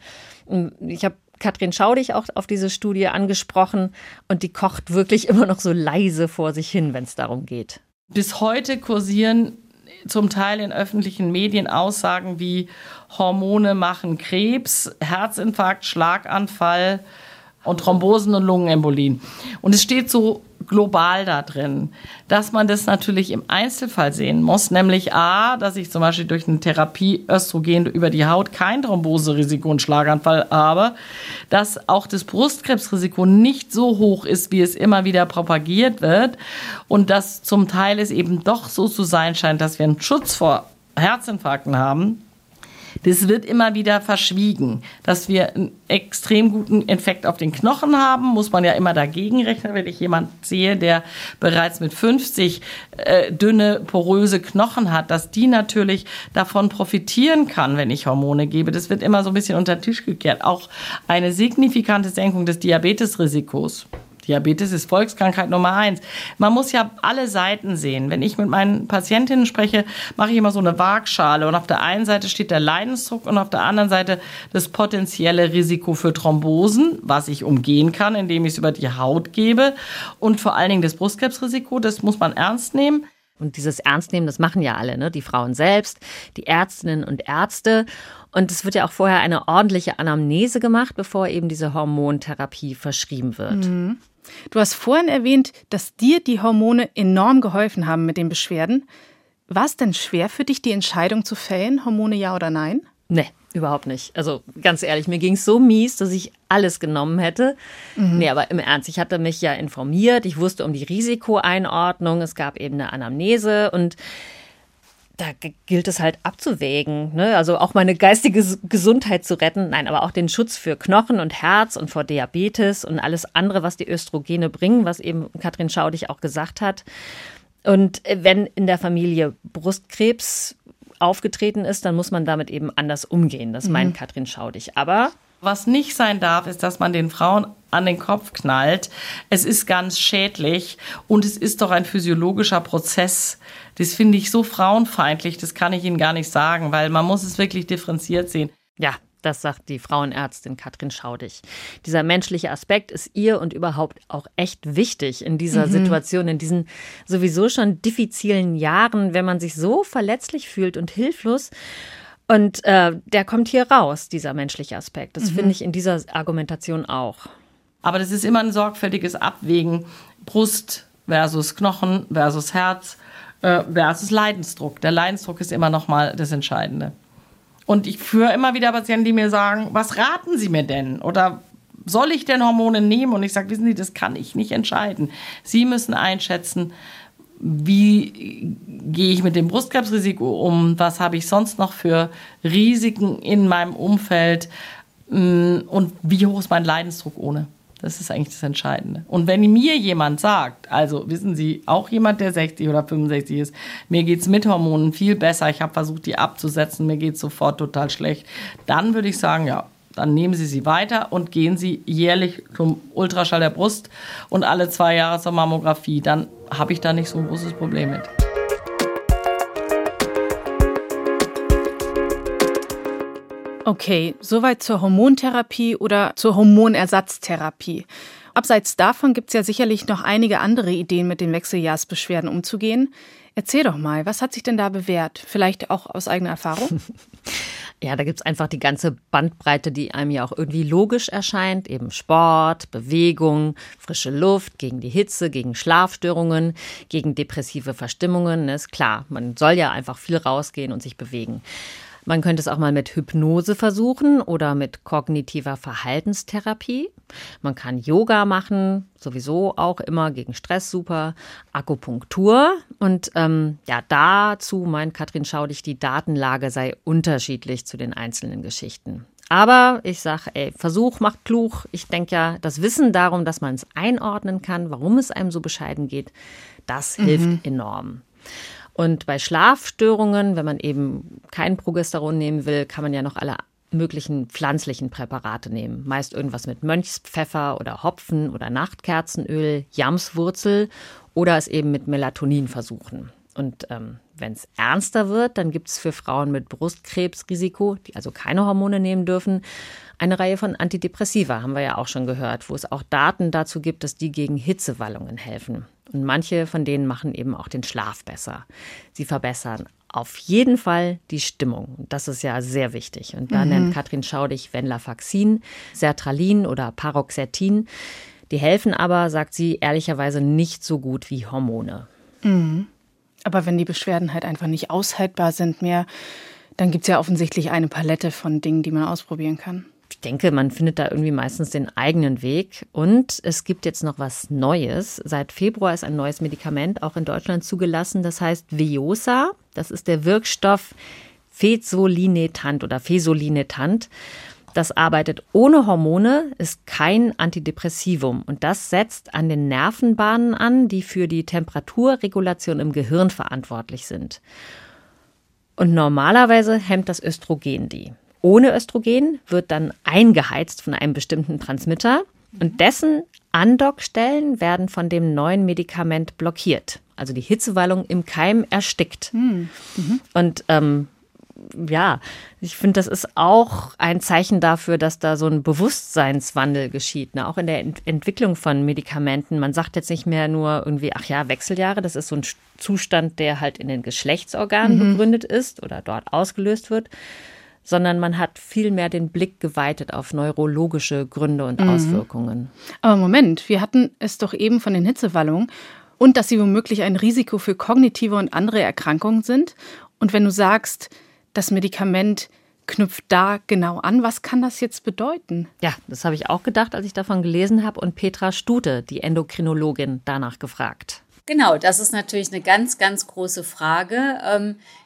Ich habe Katrin Schaudig auch auf diese Studie angesprochen und die kocht wirklich immer noch so leise vor sich hin, wenn es darum geht. Bis heute kursieren zum Teil in öffentlichen Medien Aussagen wie Hormone machen Krebs, Herzinfarkt, Schlaganfall und Thrombosen und Lungenembolien. Und es steht so global da drin, dass man das natürlich im Einzelfall sehen muss, nämlich a, dass ich zum Beispiel durch eine Therapie Östrogen über die Haut kein Thromboserisiko und Schlaganfall habe, dass auch das Brustkrebsrisiko nicht so hoch ist, wie es immer wieder propagiert wird und dass zum Teil es eben doch so zu sein scheint, dass wir einen Schutz vor Herzinfarkten haben. Das wird immer wieder verschwiegen. Dass wir einen extrem guten Effekt auf den Knochen haben, muss man ja immer dagegen rechnen. Wenn ich jemanden sehe, der bereits mit fünfzig äh, dünne, poröse Knochen hat, dass die natürlich davon profitieren kann, wenn ich Hormone gebe. Das wird immer so ein bisschen unter den Tisch gekehrt. Auch eine signifikante Senkung des Diabetesrisikos. Diabetes ist Volkskrankheit Nummer eins. Man muss ja alle Seiten sehen. Wenn ich mit meinen Patientinnen spreche, mache ich immer so eine Waagschale. Und auf der einen Seite steht der Leidensdruck und auf der anderen Seite das potenzielle Risiko für Thrombosen, was ich umgehen kann, indem ich es über die Haut gebe. Und vor allen Dingen das Brustkrebsrisiko, das muss man ernst nehmen. Und dieses Ernstnehmen, das machen ja alle, ne? Die Frauen selbst, die Ärztinnen und Ärzte. Und es wird ja auch vorher eine ordentliche Anamnese gemacht, bevor eben diese Hormontherapie verschrieben wird. Mhm. Du hast vorhin erwähnt, dass dir die Hormone enorm geholfen haben mit den Beschwerden. War es denn schwer für dich, die Entscheidung zu fällen, Hormone ja oder nein? Nee, überhaupt nicht. Also ganz ehrlich, mir ging es so mies, dass ich alles genommen hätte. Mhm. Nee, aber im Ernst, ich hatte mich ja informiert. Ich wusste um die Risikoeinordnung. Es gab eben eine Anamnese und da gilt es halt abzuwägen, ne? Also auch meine geistige Gesundheit zu retten, nein, aber auch den Schutz für Knochen und Herz und vor Diabetes und alles andere, was die Östrogene bringen, was eben Katrin Schaudig auch gesagt hat. Und wenn in der Familie Brustkrebs aufgetreten ist, dann muss man damit eben anders umgehen. Das meint mhm. Katrin Schaudig. Aber was nicht sein darf, ist, dass man den Frauen an den Kopf knallt. Es ist ganz schädlich und es ist doch ein physiologischer Prozess. Das finde ich so frauenfeindlich, das kann ich Ihnen gar nicht sagen, weil man muss es wirklich differenziert sehen. Ja, das sagt die Frauenärztin Katrin Schaudig. Dieser menschliche Aspekt ist ihr und überhaupt auch echt wichtig in dieser mhm. Situation, in diesen sowieso schon diffizilen Jahren, wenn man sich so verletzlich fühlt und hilflos. Und äh, der kommt hier raus, dieser menschliche Aspekt. Das mhm. finde ich in dieser Argumentation auch. Aber das ist immer ein sorgfältiges Abwägen. Brust versus Knochen versus Herz äh, versus Leidensdruck. Der Leidensdruck ist immer noch mal das Entscheidende. Und ich führe immer wieder Patienten, die mir sagen, was raten Sie mir denn? Oder soll ich denn Hormone nehmen? Und ich sage, wissen Sie, das kann ich nicht entscheiden. Sie müssen einschätzen, wie gehe ich mit dem Brustkrebsrisiko um? Was habe ich sonst noch für Risiken in meinem Umfeld? Und wie hoch ist mein Leidensdruck ohne? Das ist eigentlich das Entscheidende. Und wenn mir jemand sagt, also wissen Sie, auch jemand, der sechzig oder fünfundsechzig ist, mir geht es mit Hormonen viel besser, ich habe versucht, die abzusetzen, mir geht es sofort total schlecht, dann würde ich sagen, ja, dann nehmen Sie sie weiter und gehen Sie jährlich zum Ultraschall der Brust und alle zwei Jahre zur Mammographie. Dann habe ich da nicht so ein großes Problem mit. Okay, soweit zur Hormontherapie oder zur Hormonersatztherapie. Abseits davon gibt es ja sicherlich noch einige andere Ideen, mit den Wechseljahrsbeschwerden umzugehen. Erzähl doch mal, was hat sich denn da bewährt? Vielleicht auch aus eigener Erfahrung? Ja, da gibt es einfach die ganze Bandbreite, die einem ja auch irgendwie logisch erscheint. Eben Sport, Bewegung, frische Luft, gegen die Hitze, gegen Schlafstörungen, gegen depressive Verstimmungen. Ist klar, man soll ja einfach viel rausgehen und sich bewegen. Man könnte es auch mal mit Hypnose versuchen oder mit kognitiver Verhaltenstherapie. Man kann Yoga machen, sowieso auch immer gegen Stress super, Akupunktur. Und ähm, ja, dazu meint Katrin Schaudig, die Datenlage sei unterschiedlich zu den einzelnen Geschichten. Aber ich sage, ey, Versuch macht klug. Ich denke ja, das Wissen darum, dass man es einordnen kann, warum es einem so bescheiden geht, das mhm. hilft enorm. Und bei Schlafstörungen, wenn man eben kein Progesteron nehmen will, kann man ja noch alle möglichen pflanzlichen Präparate nehmen. Meist irgendwas mit Mönchspfeffer oder Hopfen oder Nachtkerzenöl, Jamswurzel oder es eben mit Melatonin versuchen. Und ähm, wenn es ernster wird, dann gibt es für Frauen mit Brustkrebsrisiko, die also keine Hormone nehmen dürfen, eine Reihe von Antidepressiva, haben wir ja auch schon gehört, wo es auch Daten dazu gibt, dass die gegen Hitzewallungen helfen. Und manche von denen machen eben auch den Schlaf besser. Sie verbessern auf jeden Fall die Stimmung. Das ist ja sehr wichtig. Und da mhm. nennt Katrin Schaudig Venlafaxin, Sertralin oder Paroxetin. Die helfen aber, sagt sie, ehrlicherweise nicht so gut wie Hormone. Mhm. Aber wenn die Beschwerden halt einfach nicht aushaltbar sind mehr, dann gibt es ja offensichtlich eine Palette von Dingen, die man ausprobieren kann. Ich denke, man findet da irgendwie meistens den eigenen Weg. Und es gibt jetzt noch was Neues. Seit Februar ist ein neues Medikament auch in Deutschland zugelassen. Das heißt Veosa. Das ist der Wirkstoff Fezolinetant oder Fesolinetant. Das arbeitet ohne Hormone, ist kein Antidepressivum. Und das setzt an den Nervenbahnen an, die für die Temperaturregulation im Gehirn verantwortlich sind. Und normalerweise hemmt das Östrogen die. Ohne Östrogen wird dann eingeheizt von einem bestimmten Transmitter und dessen Andockstellen werden von dem neuen Medikament blockiert. Also die Hitzewallung im Keim erstickt. Mhm. Und ähm, ja, ich finde, das ist auch ein Zeichen dafür, dass da so ein Bewusstseinswandel geschieht, ne? Auch in der Ent- Entwicklung von Medikamenten. Man sagt jetzt nicht mehr nur irgendwie, ach ja, Wechseljahre, das ist so ein Zustand, der halt in den Geschlechtsorganen mhm. begründet ist oder dort ausgelöst wird, sondern man hat viel mehr den Blick geweitet auf neurologische Gründe und mhm. Auswirkungen. Aber Moment, wir hatten es doch eben von den Hitzewallungen und dass sie womöglich ein Risiko für kognitive und andere Erkrankungen sind. Und wenn du sagst, das Medikament knüpft da genau an, was kann das jetzt bedeuten? Ja, das habe ich auch gedacht, als ich davon gelesen habe und Petra Stute, die Endokrinologin, danach gefragt. Genau, das ist natürlich eine ganz, ganz große Frage.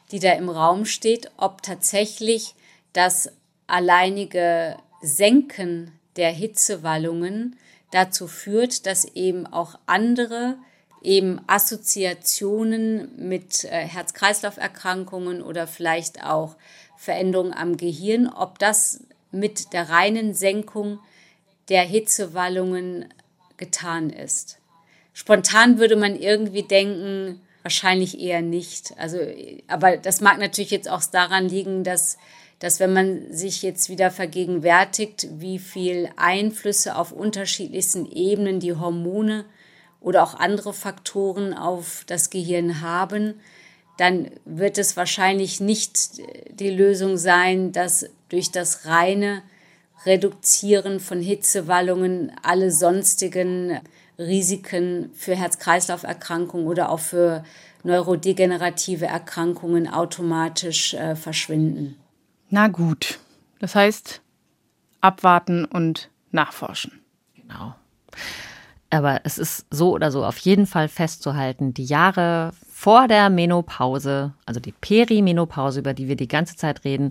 die da im Raum steht, ob tatsächlich das alleinige Senken der Hitzewallungen dazu führt, dass eben auch andere eben Assoziationen mit äh, Herz-Kreislauf-Erkrankungen oder vielleicht auch Veränderungen am Gehirn, ob das mit der reinen Senkung der Hitzewallungen getan ist. Spontan würde man irgendwie denken, wahrscheinlich eher nicht. Also, aber das mag natürlich jetzt auch daran liegen, dass, dass wenn man sich jetzt wieder vergegenwärtigt, wie viel Einflüsse auf unterschiedlichsten Ebenen die Hormone oder auch andere Faktoren auf das Gehirn haben, dann wird es wahrscheinlich nicht die Lösung sein, dass durch das reine Reduzieren von Hitzewallungen alle sonstigen Risiken für Herz-Kreislauf-Erkrankungen oder auch für neurodegenerative Erkrankungen automatisch äh, verschwinden. Na gut, das heißt abwarten und nachforschen. Genau. Aber es ist so oder so auf jeden Fall festzuhalten, die Jahre vor der Menopause, also die Perimenopause, über die wir die ganze Zeit reden,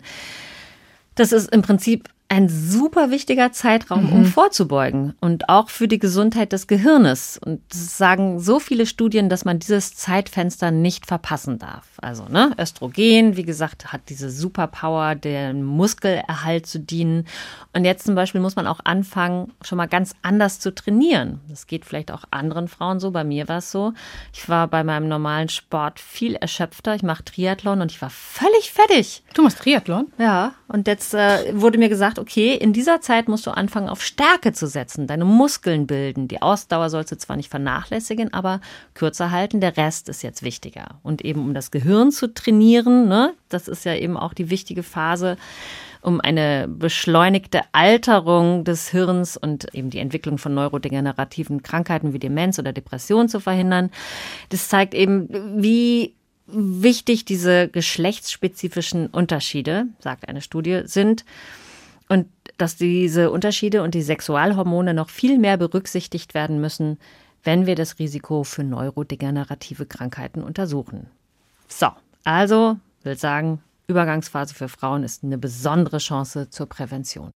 das ist im Prinzip ein super wichtiger Zeitraum, um mhm. vorzubeugen und auch für die Gesundheit des Gehirnes. Und das sagen so viele Studien, dass man dieses Zeitfenster nicht verpassen darf. Also ne, Östrogen, wie gesagt, hat diese Superpower, den Muskelerhalt zu dienen. Und jetzt zum Beispiel muss man auch anfangen, schon mal ganz anders zu trainieren. Das geht vielleicht auch anderen Frauen so. Bei mir war es so. Ich war bei meinem normalen Sport viel erschöpfter. Ich mache Triathlon und ich war völlig fertig. Du machst Triathlon? Ja. Und jetzt äh, wurde mir gesagt, okay, in dieser Zeit musst du anfangen, auf Stärke zu setzen, deine Muskeln bilden. Die Ausdauer sollst du zwar nicht vernachlässigen, aber kürzer halten. Der Rest ist jetzt wichtiger. Und eben um das Gehirn zu trainieren, ne, das ist ja eben auch die wichtige Phase, um eine beschleunigte Alterung des Hirns und eben die Entwicklung von neurodegenerativen Krankheiten wie Demenz oder Depression zu verhindern. Das zeigt eben, wie wichtig diese geschlechtsspezifischen Unterschiede, sagt eine Studie, sind. Und dass diese Unterschiede und die Sexualhormone noch viel mehr berücksichtigt werden müssen, wenn wir das Risiko für neurodegenerative Krankheiten untersuchen. So, also will sagen, Übergangsphase für Frauen ist eine besondere Chance zur Prävention.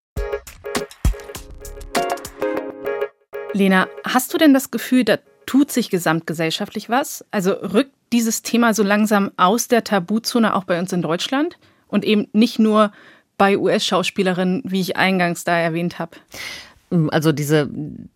Lena, hast du denn das Gefühl, da tut sich gesamtgesellschaftlich was? Also rückt dieses Thema so langsam aus der Tabuzone auch bei uns in Deutschland und eben nicht nur bei U S-Schauspielerinnen, wie ich eingangs da erwähnt habe? Also diese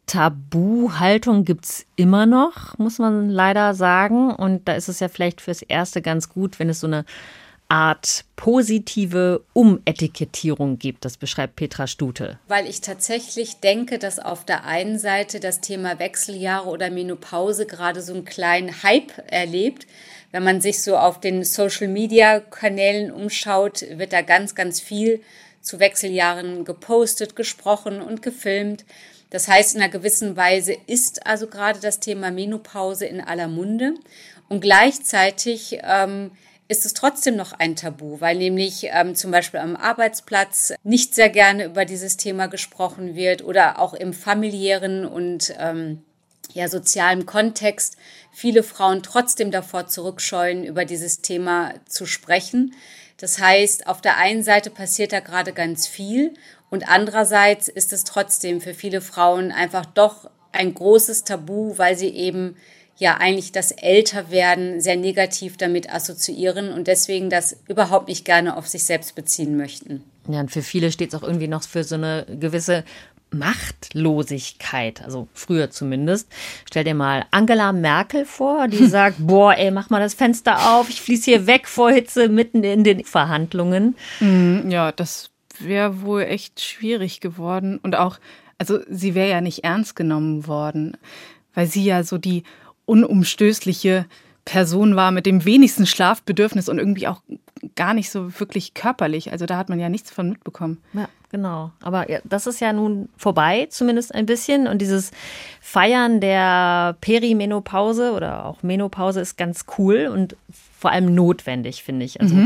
Tabuhaltung gibt's immer noch, muss man leider sagen. Und da ist es ja vielleicht fürs Erste ganz gut, wenn es so eine Art positive Umetikettierung gibt. Das beschreibt Petra Stute. Weil ich tatsächlich denke, dass auf der einen Seite das Thema Wechseljahre oder Menopause gerade so einen kleinen Hype erlebt. Wenn man sich so auf den Social-Media-Kanälen umschaut, wird da ganz, ganz viel zu Wechseljahren gepostet, gesprochen und gefilmt. Das heißt, in einer gewissen Weise ist also gerade das Thema Menopause in aller Munde. Und gleichzeitig ähm, ist es trotzdem noch ein Tabu, weil nämlich ähm, zum Beispiel am Arbeitsplatz nicht sehr gerne über dieses Thema gesprochen wird oder auch im familiären und ähm, ja, sozialen Kontext viele Frauen trotzdem davor zurückscheuen, über dieses Thema zu sprechen. Das heißt, auf der einen Seite passiert da gerade ganz viel und andererseits ist es trotzdem für viele Frauen einfach doch ein großes Tabu, weil sie eben ja eigentlich das Älterwerden sehr negativ damit assoziieren und deswegen das überhaupt nicht gerne auf sich selbst beziehen möchten. Ja, und für viele steht es auch irgendwie noch für so eine gewisse Machtlosigkeit, also früher zumindest. Stell dir mal Angela Merkel vor, die sagt, boah, ey, mach mal das Fenster auf, ich fließe hier weg vor Hitze mitten in den Verhandlungen. Ja, das wäre wohl echt schwierig geworden. Und auch, also sie wäre ja nicht ernst genommen worden, weil sie ja so die unumstößliche Person war mit dem wenigsten Schlafbedürfnis und irgendwie auch gar nicht so wirklich körperlich. Also da hat man ja nichts von mitbekommen. Ja, genau. Aber ja, das ist ja nun vorbei, zumindest ein bisschen. Und dieses Feiern der Perimenopause oder auch Menopause ist ganz cool und vor allem notwendig, finde ich. Also mhm.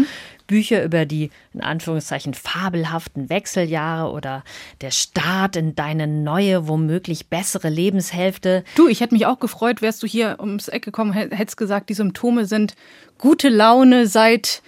Bücher über die, in Anführungszeichen, fabelhaften Wechseljahre oder der Start in deine neue, womöglich bessere Lebenshälfte. Du, ich hätte mich auch gefreut, wärst du hier ums Eck gekommen, hättest gesagt, die Symptome sind gute Laune seit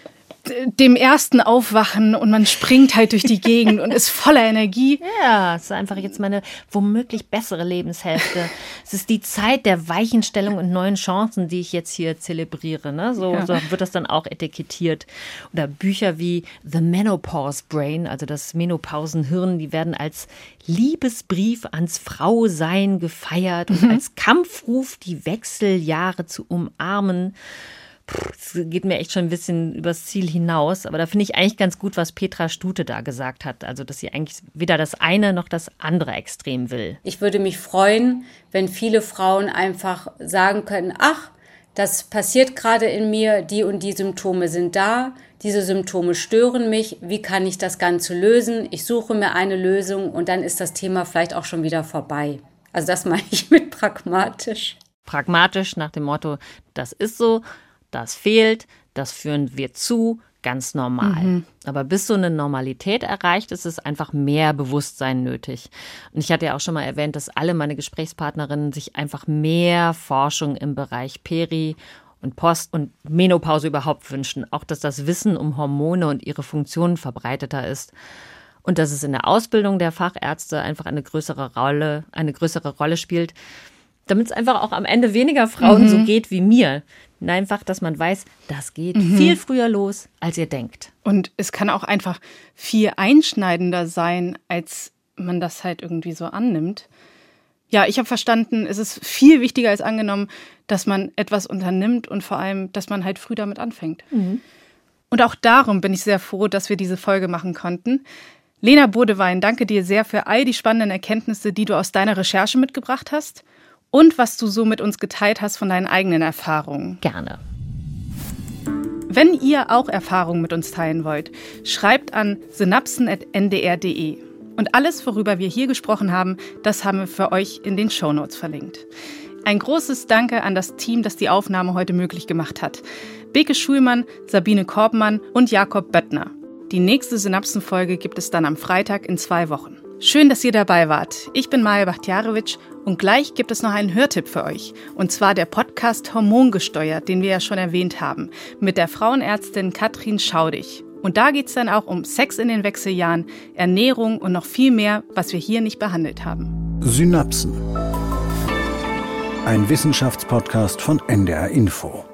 dem ersten Aufwachen und man springt halt durch die Gegend und ist voller Energie. Ja, es ist einfach jetzt meine womöglich bessere Lebenshälfte. Es ist die Zeit der Weichenstellung und neuen Chancen, die ich jetzt hier zelebriere. Ne? So, ja. so wird das dann auch etikettiert. Oder Bücher wie The Menopause Brain, also das Menopausenhirn, die werden als Liebesbrief ans Frausein gefeiert und mhm. als Kampfruf, die Wechseljahre zu umarmen. Es geht mir echt schon ein bisschen übers Ziel hinaus, aber da finde ich eigentlich ganz gut, was Petra Stute da gesagt hat. Also, dass sie eigentlich weder das eine noch das andere Extrem will. Ich würde mich freuen, wenn viele Frauen einfach sagen können, ach, das passiert gerade in mir, die und die Symptome sind da, diese Symptome stören mich, wie kann ich das Ganze lösen? Ich suche mir eine Lösung und dann ist das Thema vielleicht auch schon wieder vorbei. Also das meine ich mit pragmatisch. Pragmatisch nach dem Motto, das ist so, das fehlt, das führen wir zu, ganz normal. Mhm. Aber bis so eine Normalität erreicht ist, ist einfach mehr Bewusstsein nötig. Und ich hatte ja auch schon mal erwähnt, dass alle meine Gesprächspartnerinnen sich einfach mehr Forschung im Bereich Peri- und Post- und Menopause überhaupt wünschen. Auch, dass das Wissen um Hormone und ihre Funktionen verbreiteter ist. Und dass es in der Ausbildung der Fachärzte einfach eine größere Rolle, eine größere Rolle spielt, damit es einfach auch am Ende weniger Frauen mhm. so geht wie mir. Einfach, dass man weiß, das geht mhm. viel früher los, als ihr denkt. Und es kann auch einfach viel einschneidender sein, als man das halt irgendwie so annimmt. Ja, ich habe verstanden, es ist viel wichtiger als angenommen, dass man etwas unternimmt und vor allem, dass man halt früh damit anfängt. Mhm. Und auch darum bin ich sehr froh, dass wir diese Folge machen konnten. Lena Bodewein, danke dir sehr für all die spannenden Erkenntnisse, die du aus deiner Recherche mitgebracht hast. Und was du so mit uns geteilt hast von deinen eigenen Erfahrungen. Gerne. Wenn ihr auch Erfahrungen mit uns teilen wollt, schreibt an synapsen at n d r punkt d e. Und alles, worüber wir hier gesprochen haben, das haben wir für euch in den Shownotes verlinkt. Ein großes Danke an das Team, das die Aufnahme heute möglich gemacht hat. Beke Schulmann, Sabine Korbmann und Jakob Böttner. Die nächste Synapsen-Folge gibt es dann am Freitag in zwei Wochen. Schön, dass ihr dabei wart. Ich bin Maja Bachtjarewitsch und gleich gibt es noch einen Hörtipp für euch. Und zwar der Podcast Hormongesteuert, den wir ja schon erwähnt haben, mit der Frauenärztin Katrin Schaudig. Und da geht es dann auch um Sex in den Wechseljahren, Ernährung und noch viel mehr, was wir hier nicht behandelt haben. Synapsen. Ein Wissenschaftspodcast von N D R Info.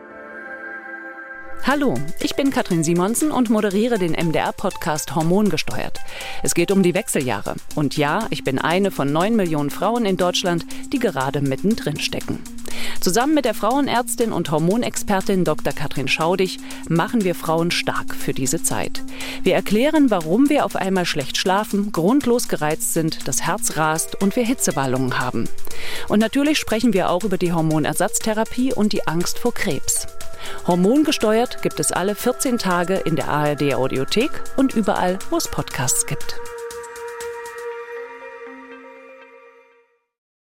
Hallo, ich bin Katrin Simonsen und moderiere den M D R-Podcast Hormongesteuert. Es geht um die Wechseljahre. Und ja, ich bin eine von neun Millionen Frauen in Deutschland, die gerade mittendrin stecken. Zusammen mit der Frauenärztin und Hormonexpertin Doktor Katrin Schaudig machen wir Frauen stark für diese Zeit. Wir erklären, warum wir auf einmal schlecht schlafen, grundlos gereizt sind, das Herz rast und wir Hitzewallungen haben. Und natürlich sprechen wir auch über die Hormonersatztherapie und die Angst vor Krebs. Hormongesteuert gibt es alle vierzehn Tage in der A R D Audiothek und überall, wo es Podcasts gibt.